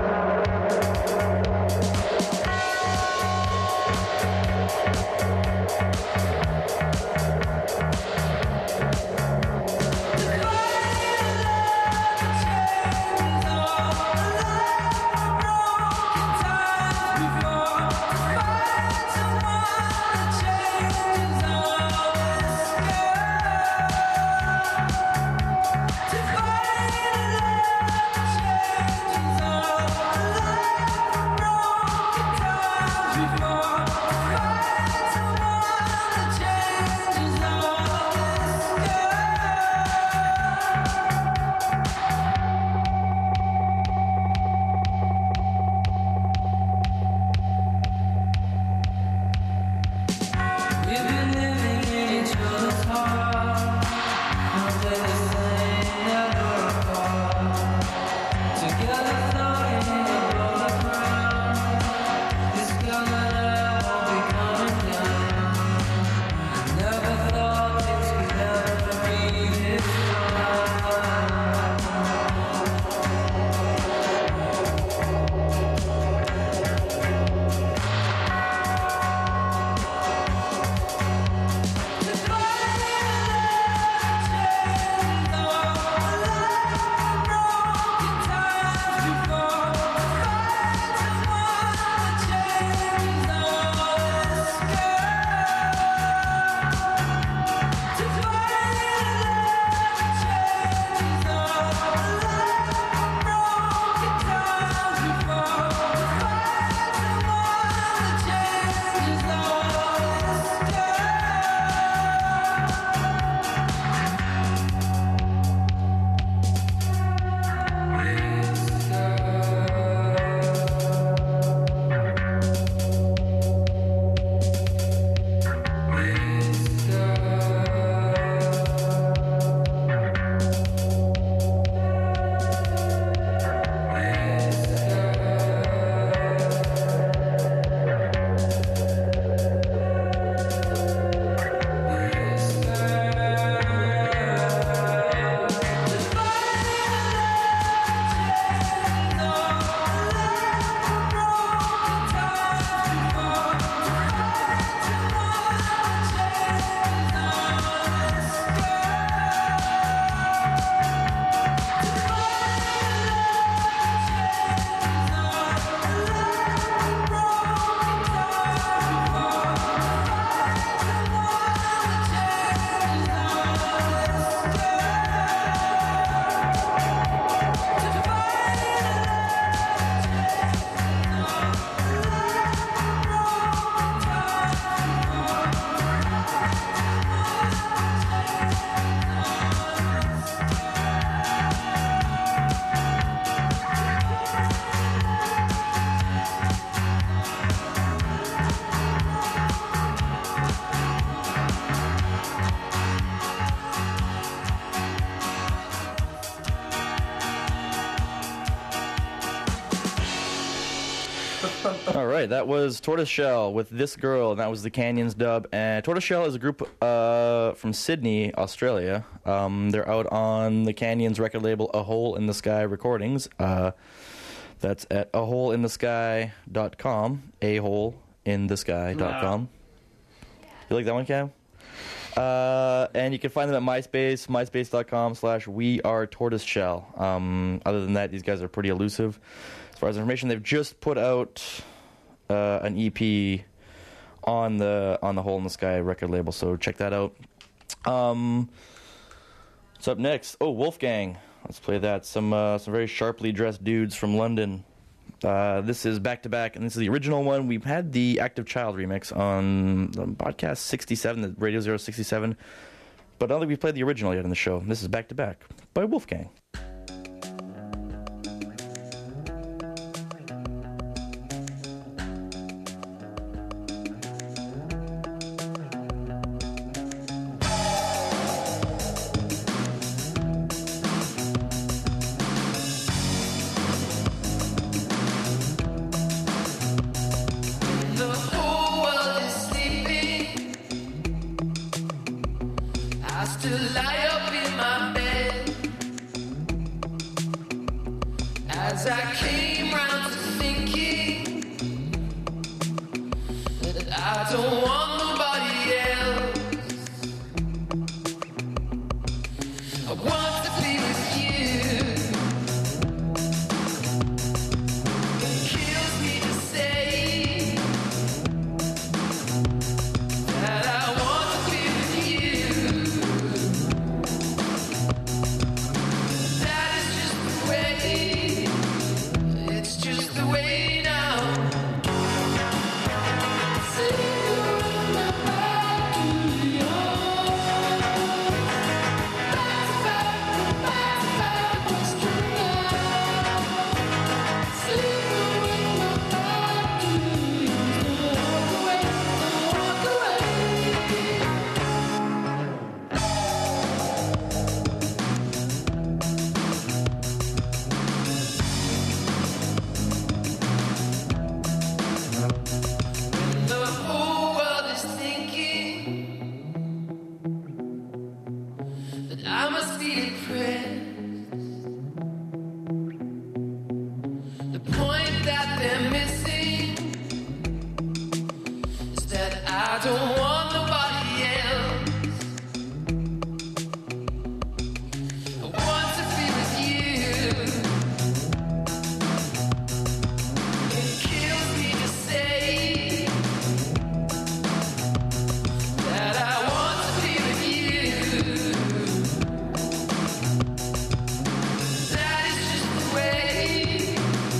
We've been living in each other's heart, no day the same, never apart. Together floating above the ground, this girl and I won't be coming down. I never thought things could ever be this All right, that was Tortoiseshell with This Girl, and that was the Canyons dub. And Tortoiseshell is a group uh, from Sydney, Australia. Um, they're out on the Canyons record label, A Hole in the Sky Recordings. Uh, that's at a hole in the sky dot com, a hole in the sky dot com. You like that one, Cam? Uh, and you can find them at MySpace, myspace dot com slash we are tortoiseshell. Um, other than that, these guys are pretty elusive. As far as information, they've just put out uh, an E P on the on the Hole in the Sky record label, so check that out. Um, what's up next? Oh, Wolfgang. Let's play that. Some uh, some very sharply dressed dudes from London. Uh, this is back to back, and this is the original one. We've had the Active Child remix on the podcast sixty-seven, the Radio Zero sixty-seven, but I don't think we've played the original yet in the show. This is back to back by Wolfgang.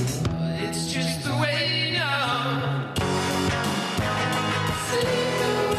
It's just the way now. See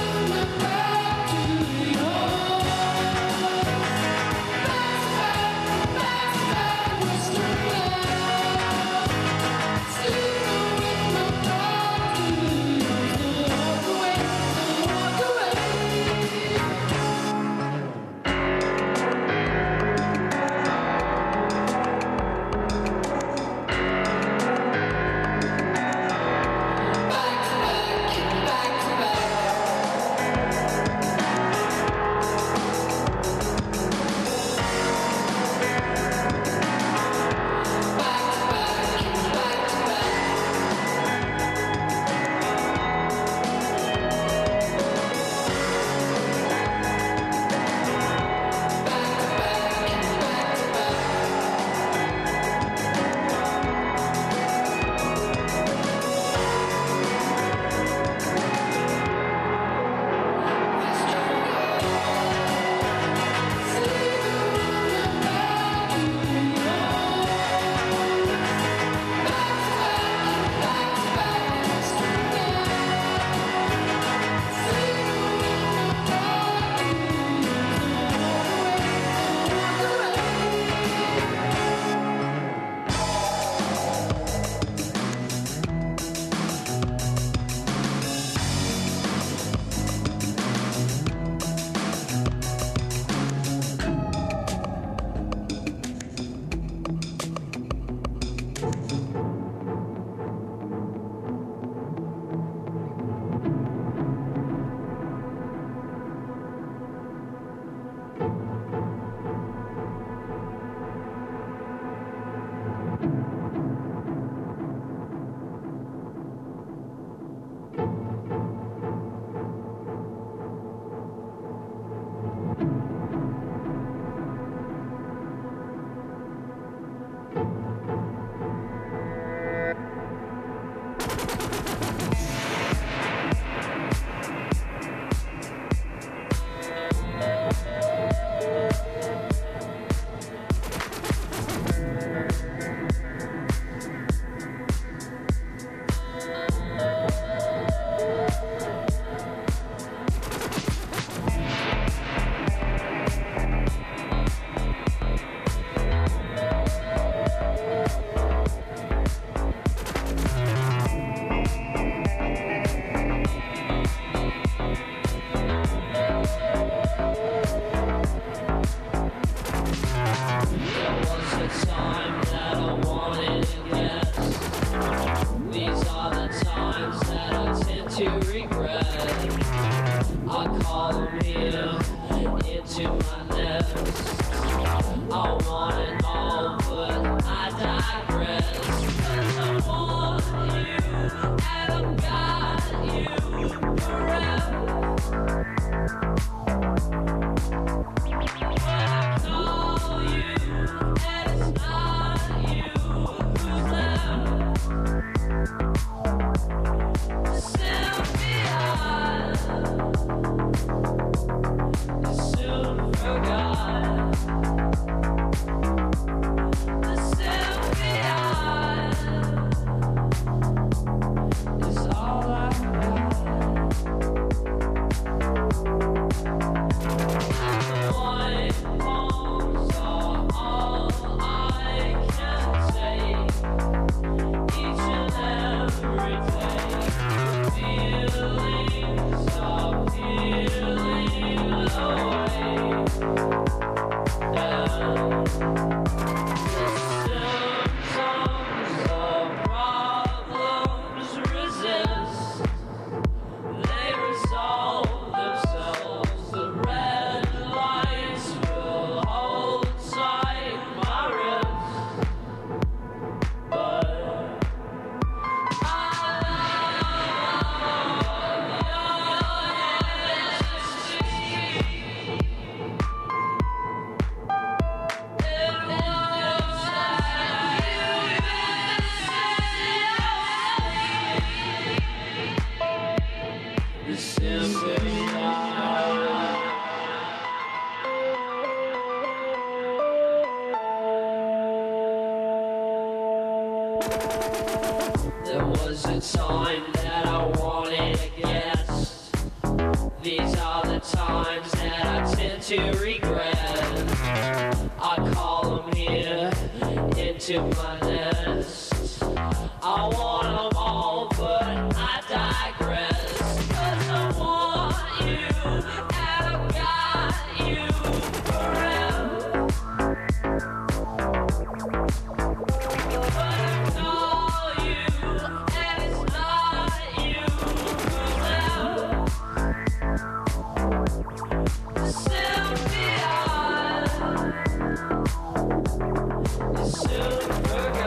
regret. I call them here into my nest. I want it all, but I digress. 'Cause I want you, and I've got you forever. When I call you, and it's not you who's there. Sylvia is soon forgot. The Sylvia is all I got. White palms are all I can take. Each and every day, feelings are peeling away. And the symptoms of problems resist. They resolve themselves. The red lights will hold tight my wrist. But there was a time that I wanted a guest. These are the times that I tend to regret. I call them here into my nest. I want them all, but I digress. 'Cause I want you, and I've got you forever. But I call you, and it's not you who's there. Sylvia is soon forgot.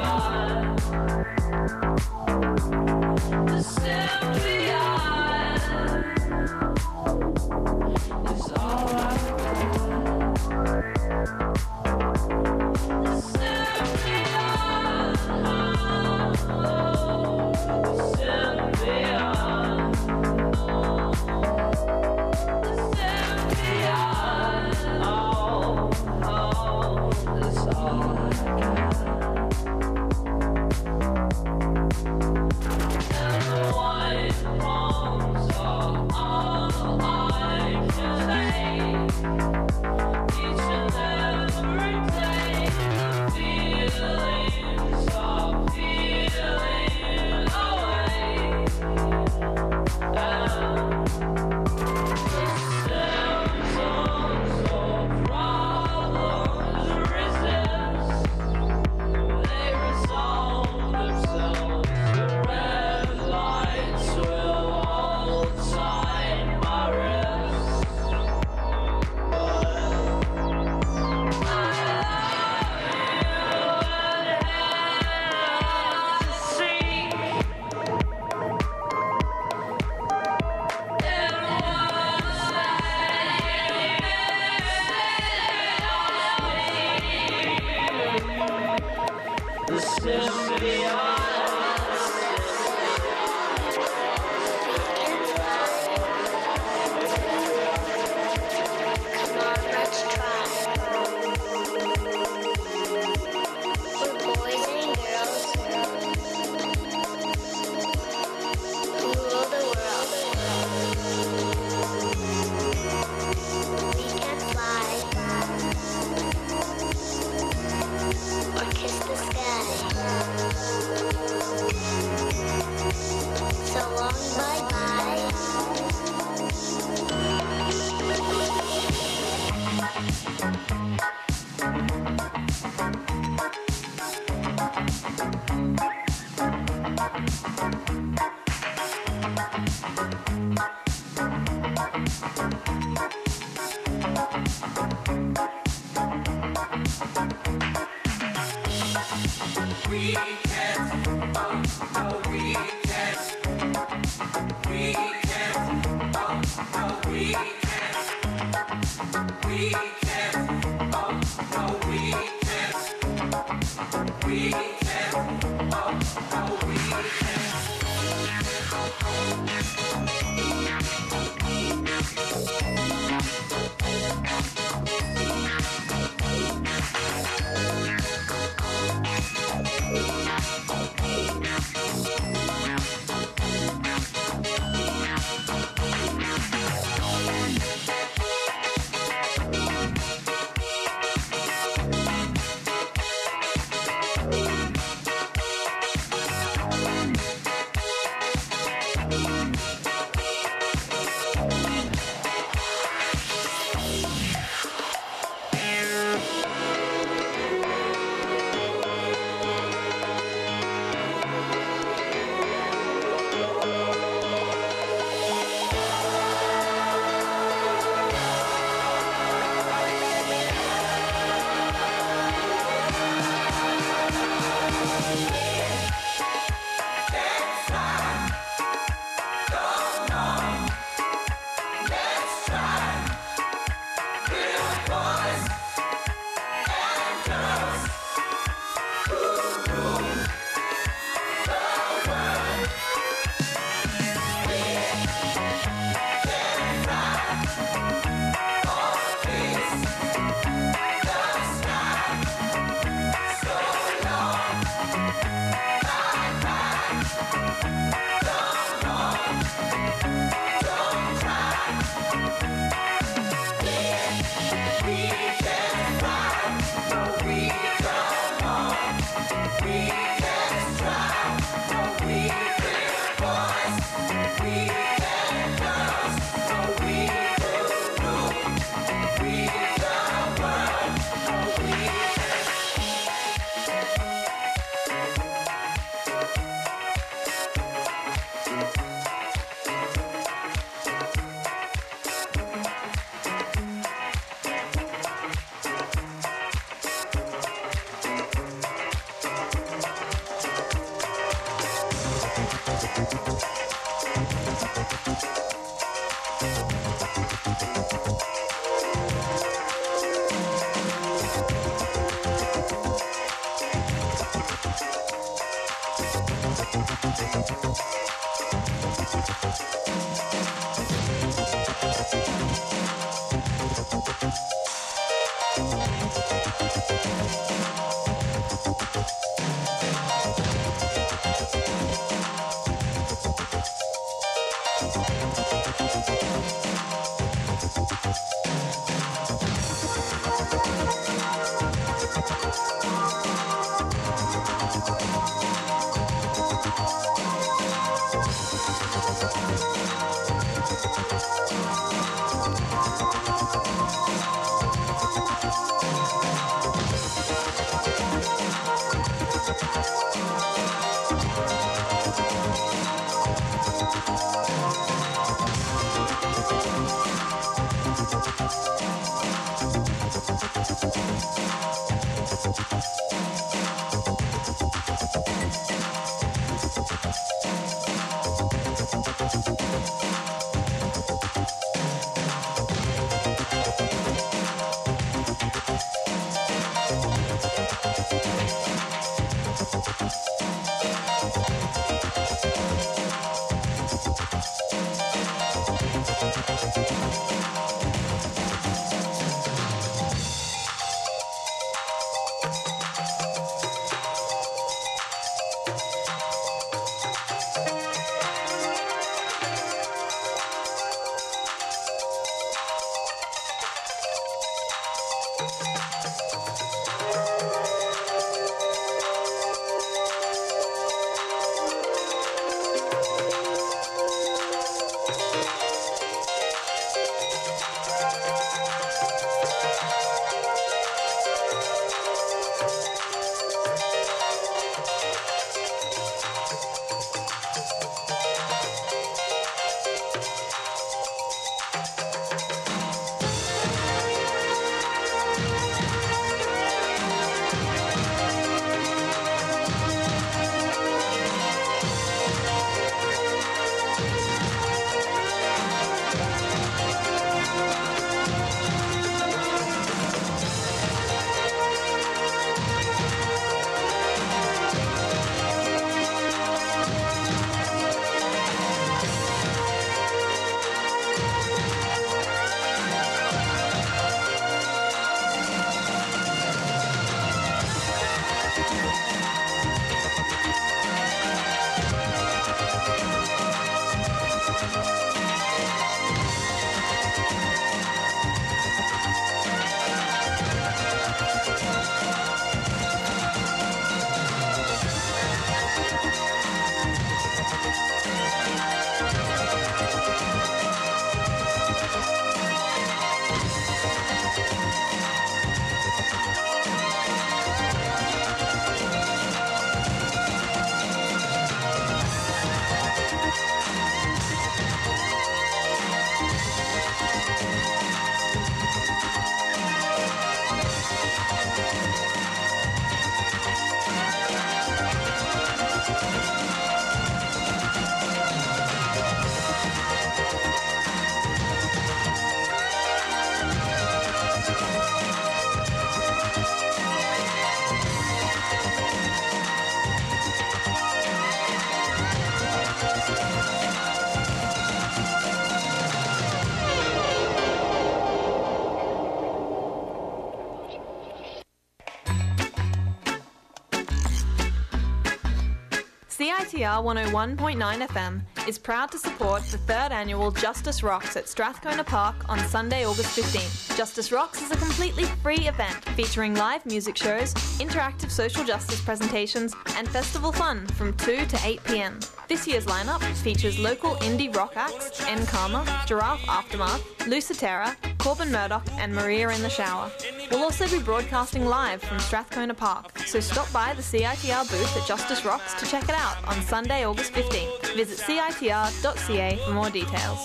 T R one oh one point nine F M is proud to support the third annual Justice Rocks at Strathcona Park on Sunday, August fifteenth. Justice Rocks is a completely free event featuring live music shows, interactive social justice presentations, and festival fun from two to eight p m. This year's lineup features local indie rock acts N-Karma, Giraffe Aftermath, Lucitera, Corbin Murdoch, and Maria in the Shower. We'll also be broadcasting live from Strathcona Park, so stop by the C I T R booth at Justice Rocks to check it out on Sunday, August fifteenth. Visit C I T R dot C A for more details.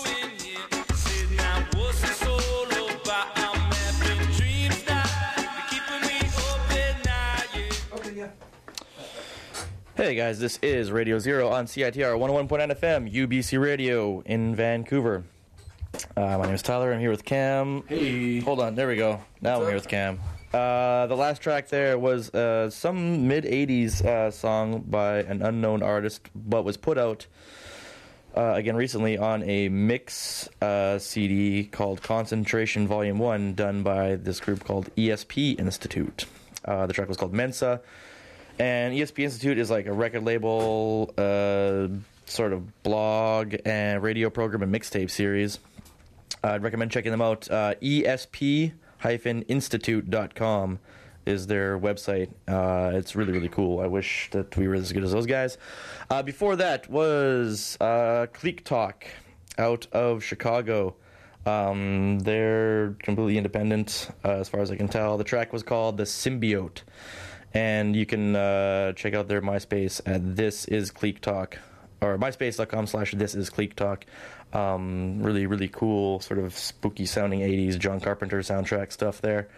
Hey guys, this is Radio Zero on C I T R one oh one point nine F M, U B C Radio in Vancouver. Uh, my name is Tyler. I'm here with Cam. Hey. Hold on, there we go. Now What's I'm up? here with Cam. Uh, the last track there was uh, some mid eighties uh, song by an unknown artist, but was put out uh, again recently on a mix uh, C D called Concentration Volume one, done by this group called E S P Institute. Uh, the track was called Mensa. And E S P Institute is like a record label, uh, sort of blog and radio program and mixtape series. Uh, I'd recommend checking them out. Uh, E S P institute dot com is their website. Uh, it's really, really cool. I wish that we were as good as those guys. Uh, before that was uh, Clique Talk out of Chicago. Um, they're completely independent uh, as far as I can tell. The track was called The Symbiote. And you can uh, check out their MySpace at This Is Clique Talk, or myspace.com slash This Is Clique Talk. Um, really, really cool, sort of spooky sounding eighties John Carpenter soundtrack stuff there.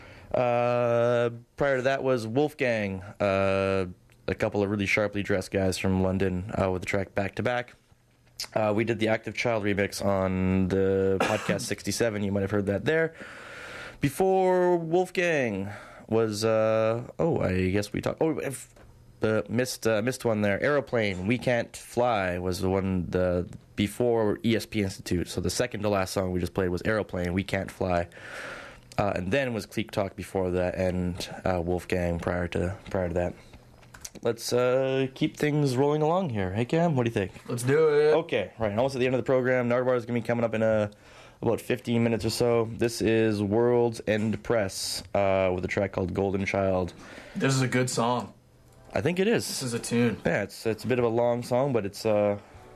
Uh, prior to that was Wolfgang, uh, a couple of really sharply dressed guys from London uh, with the track Back to Back. Uh, we did the Active Child remix on the podcast sixty-seven. You might have heard that there. Before Wolfgang was uh oh I guess we talked oh if, uh, missed uh, missed one there. Aeroplane We Can't Fly was the one the before E S P Institute. So the second to last song we just played was Aeroplane We Can't Fly, uh, and then was Clique Talk before that, and uh, Wolfgang prior to prior to that. Let's uh, keep things rolling along here. Hey Cam, what do you think? Let's do it. Okay, right. Almost at the end of the program. Nardwar is going to be coming up in a about fifteen minutes or so. This is World's End Press uh, with a track called Golden Child. This is a good song. I think it is. This is a tune. Yeah, it's it's a bit of a long song, but it's uh,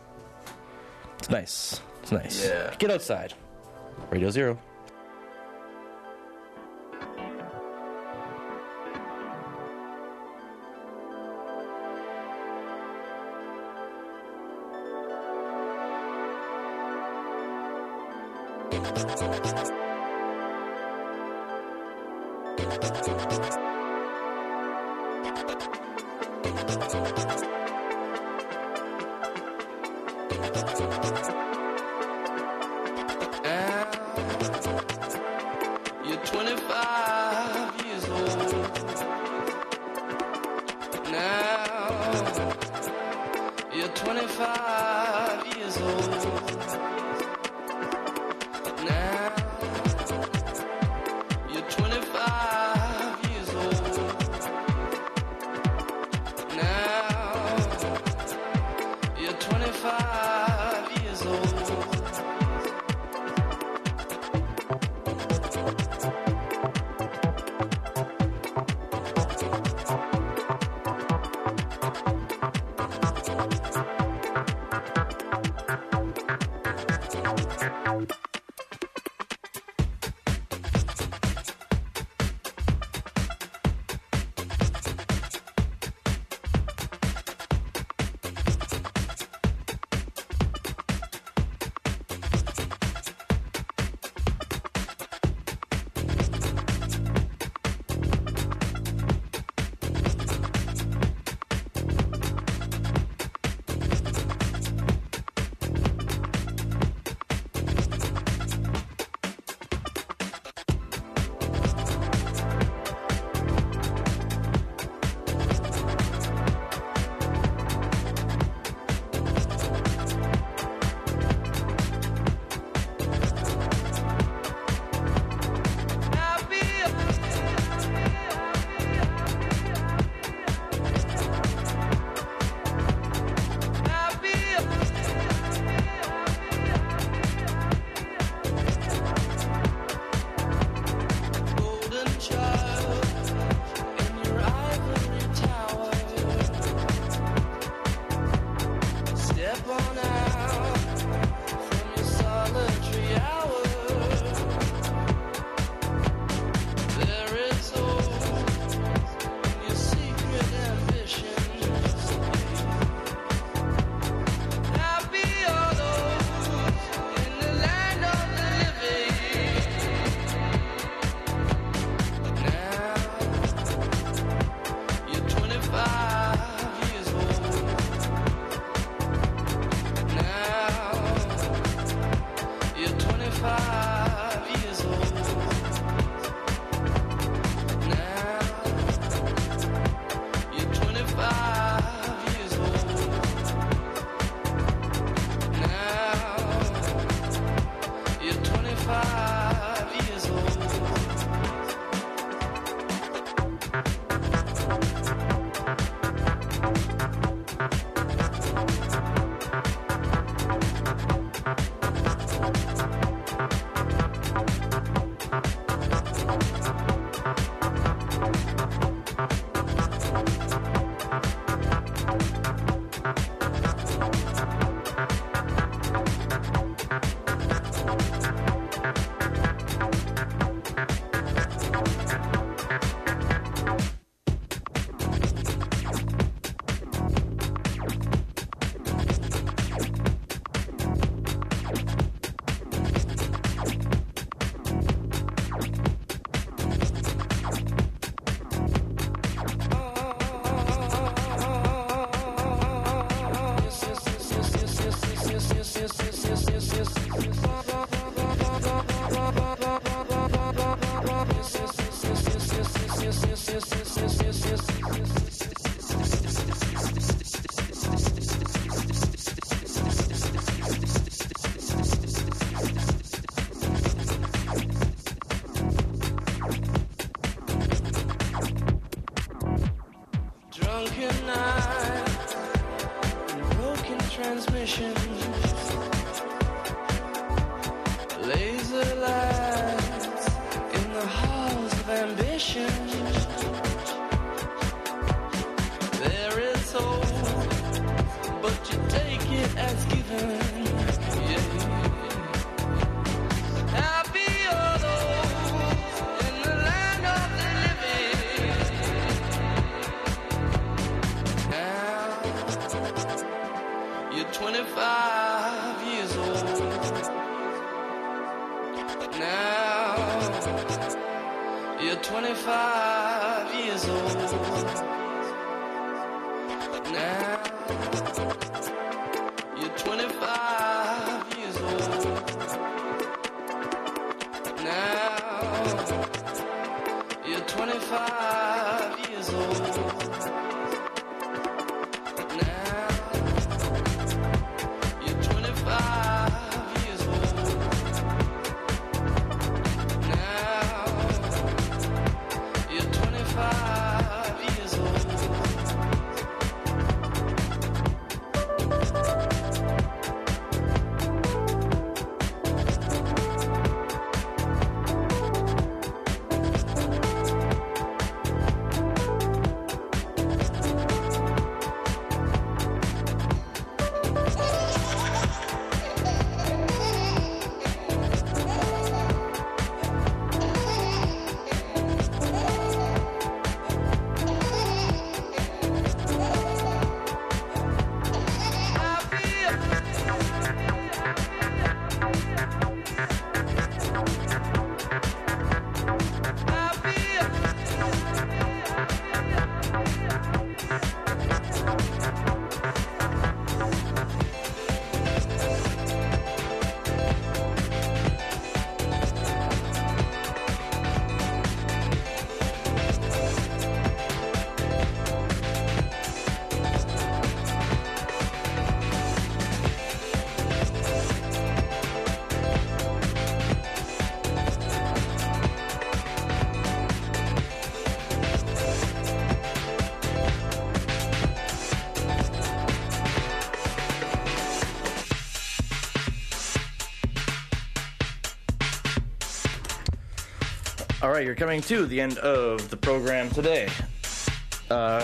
it's nice. It's nice. Yeah. Get outside. Radio Zero. You're twenty-five years old now. You're twenty-five years old now. You're twenty-five years old now. You're twenty-five years old. twenty-five years old. Now you're twenty-five years old. Now you're twenty-five years old. Drunken night, broken transmissions, laser lights in the halls of ambition. There is hope, but you take it as given. Yeah. Happy or low in the land of the living. Now you're twenty-five years old. Now you're twenty-five years old. Now you're twenty-five years old. Now you're twenty-five years old. Now you're twenty-five years old. Now you're twenty-five years old. All right, you're coming to the end of the program today. Uh,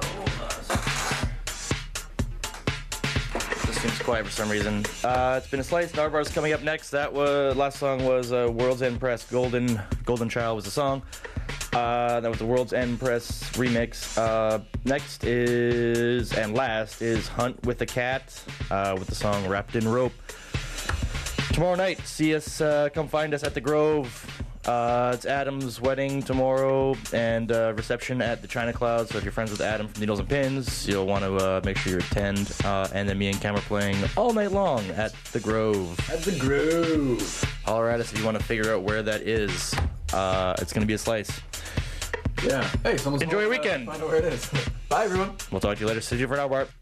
this seems quiet for some reason. Uh, it's been a slice. Narvar's coming up next. That was last song was uh, World's End Press. Golden Golden Child was the song. Uh, that was the World's End Press remix. Uh, next is and last is Hunt with the Cat uh, with the song Wrapped in Rope. Tomorrow night, see us. Uh, come find us at the Grove. Uh, it's Adam's wedding tomorrow and uh, reception at the China Cloud. So if you're friends with Adam from Needles and Pins, you'll want to uh, make sure you attend. Uh, and then me and Cam are playing all night long at the Grove. At the Grove. Holler at us if you want to figure out where that is. Uh, it's going to be a slice. Yeah. Hey, someone's Enjoy your weekend. Find out where it is. Bye, everyone. We'll talk to you later. See you for now, Bart.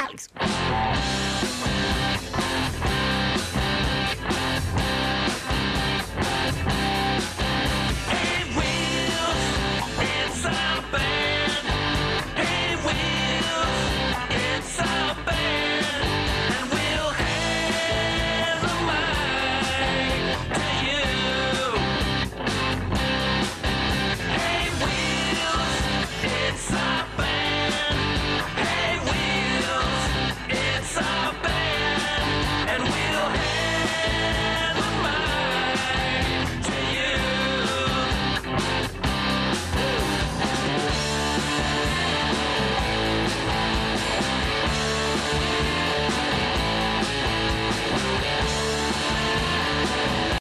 Alex.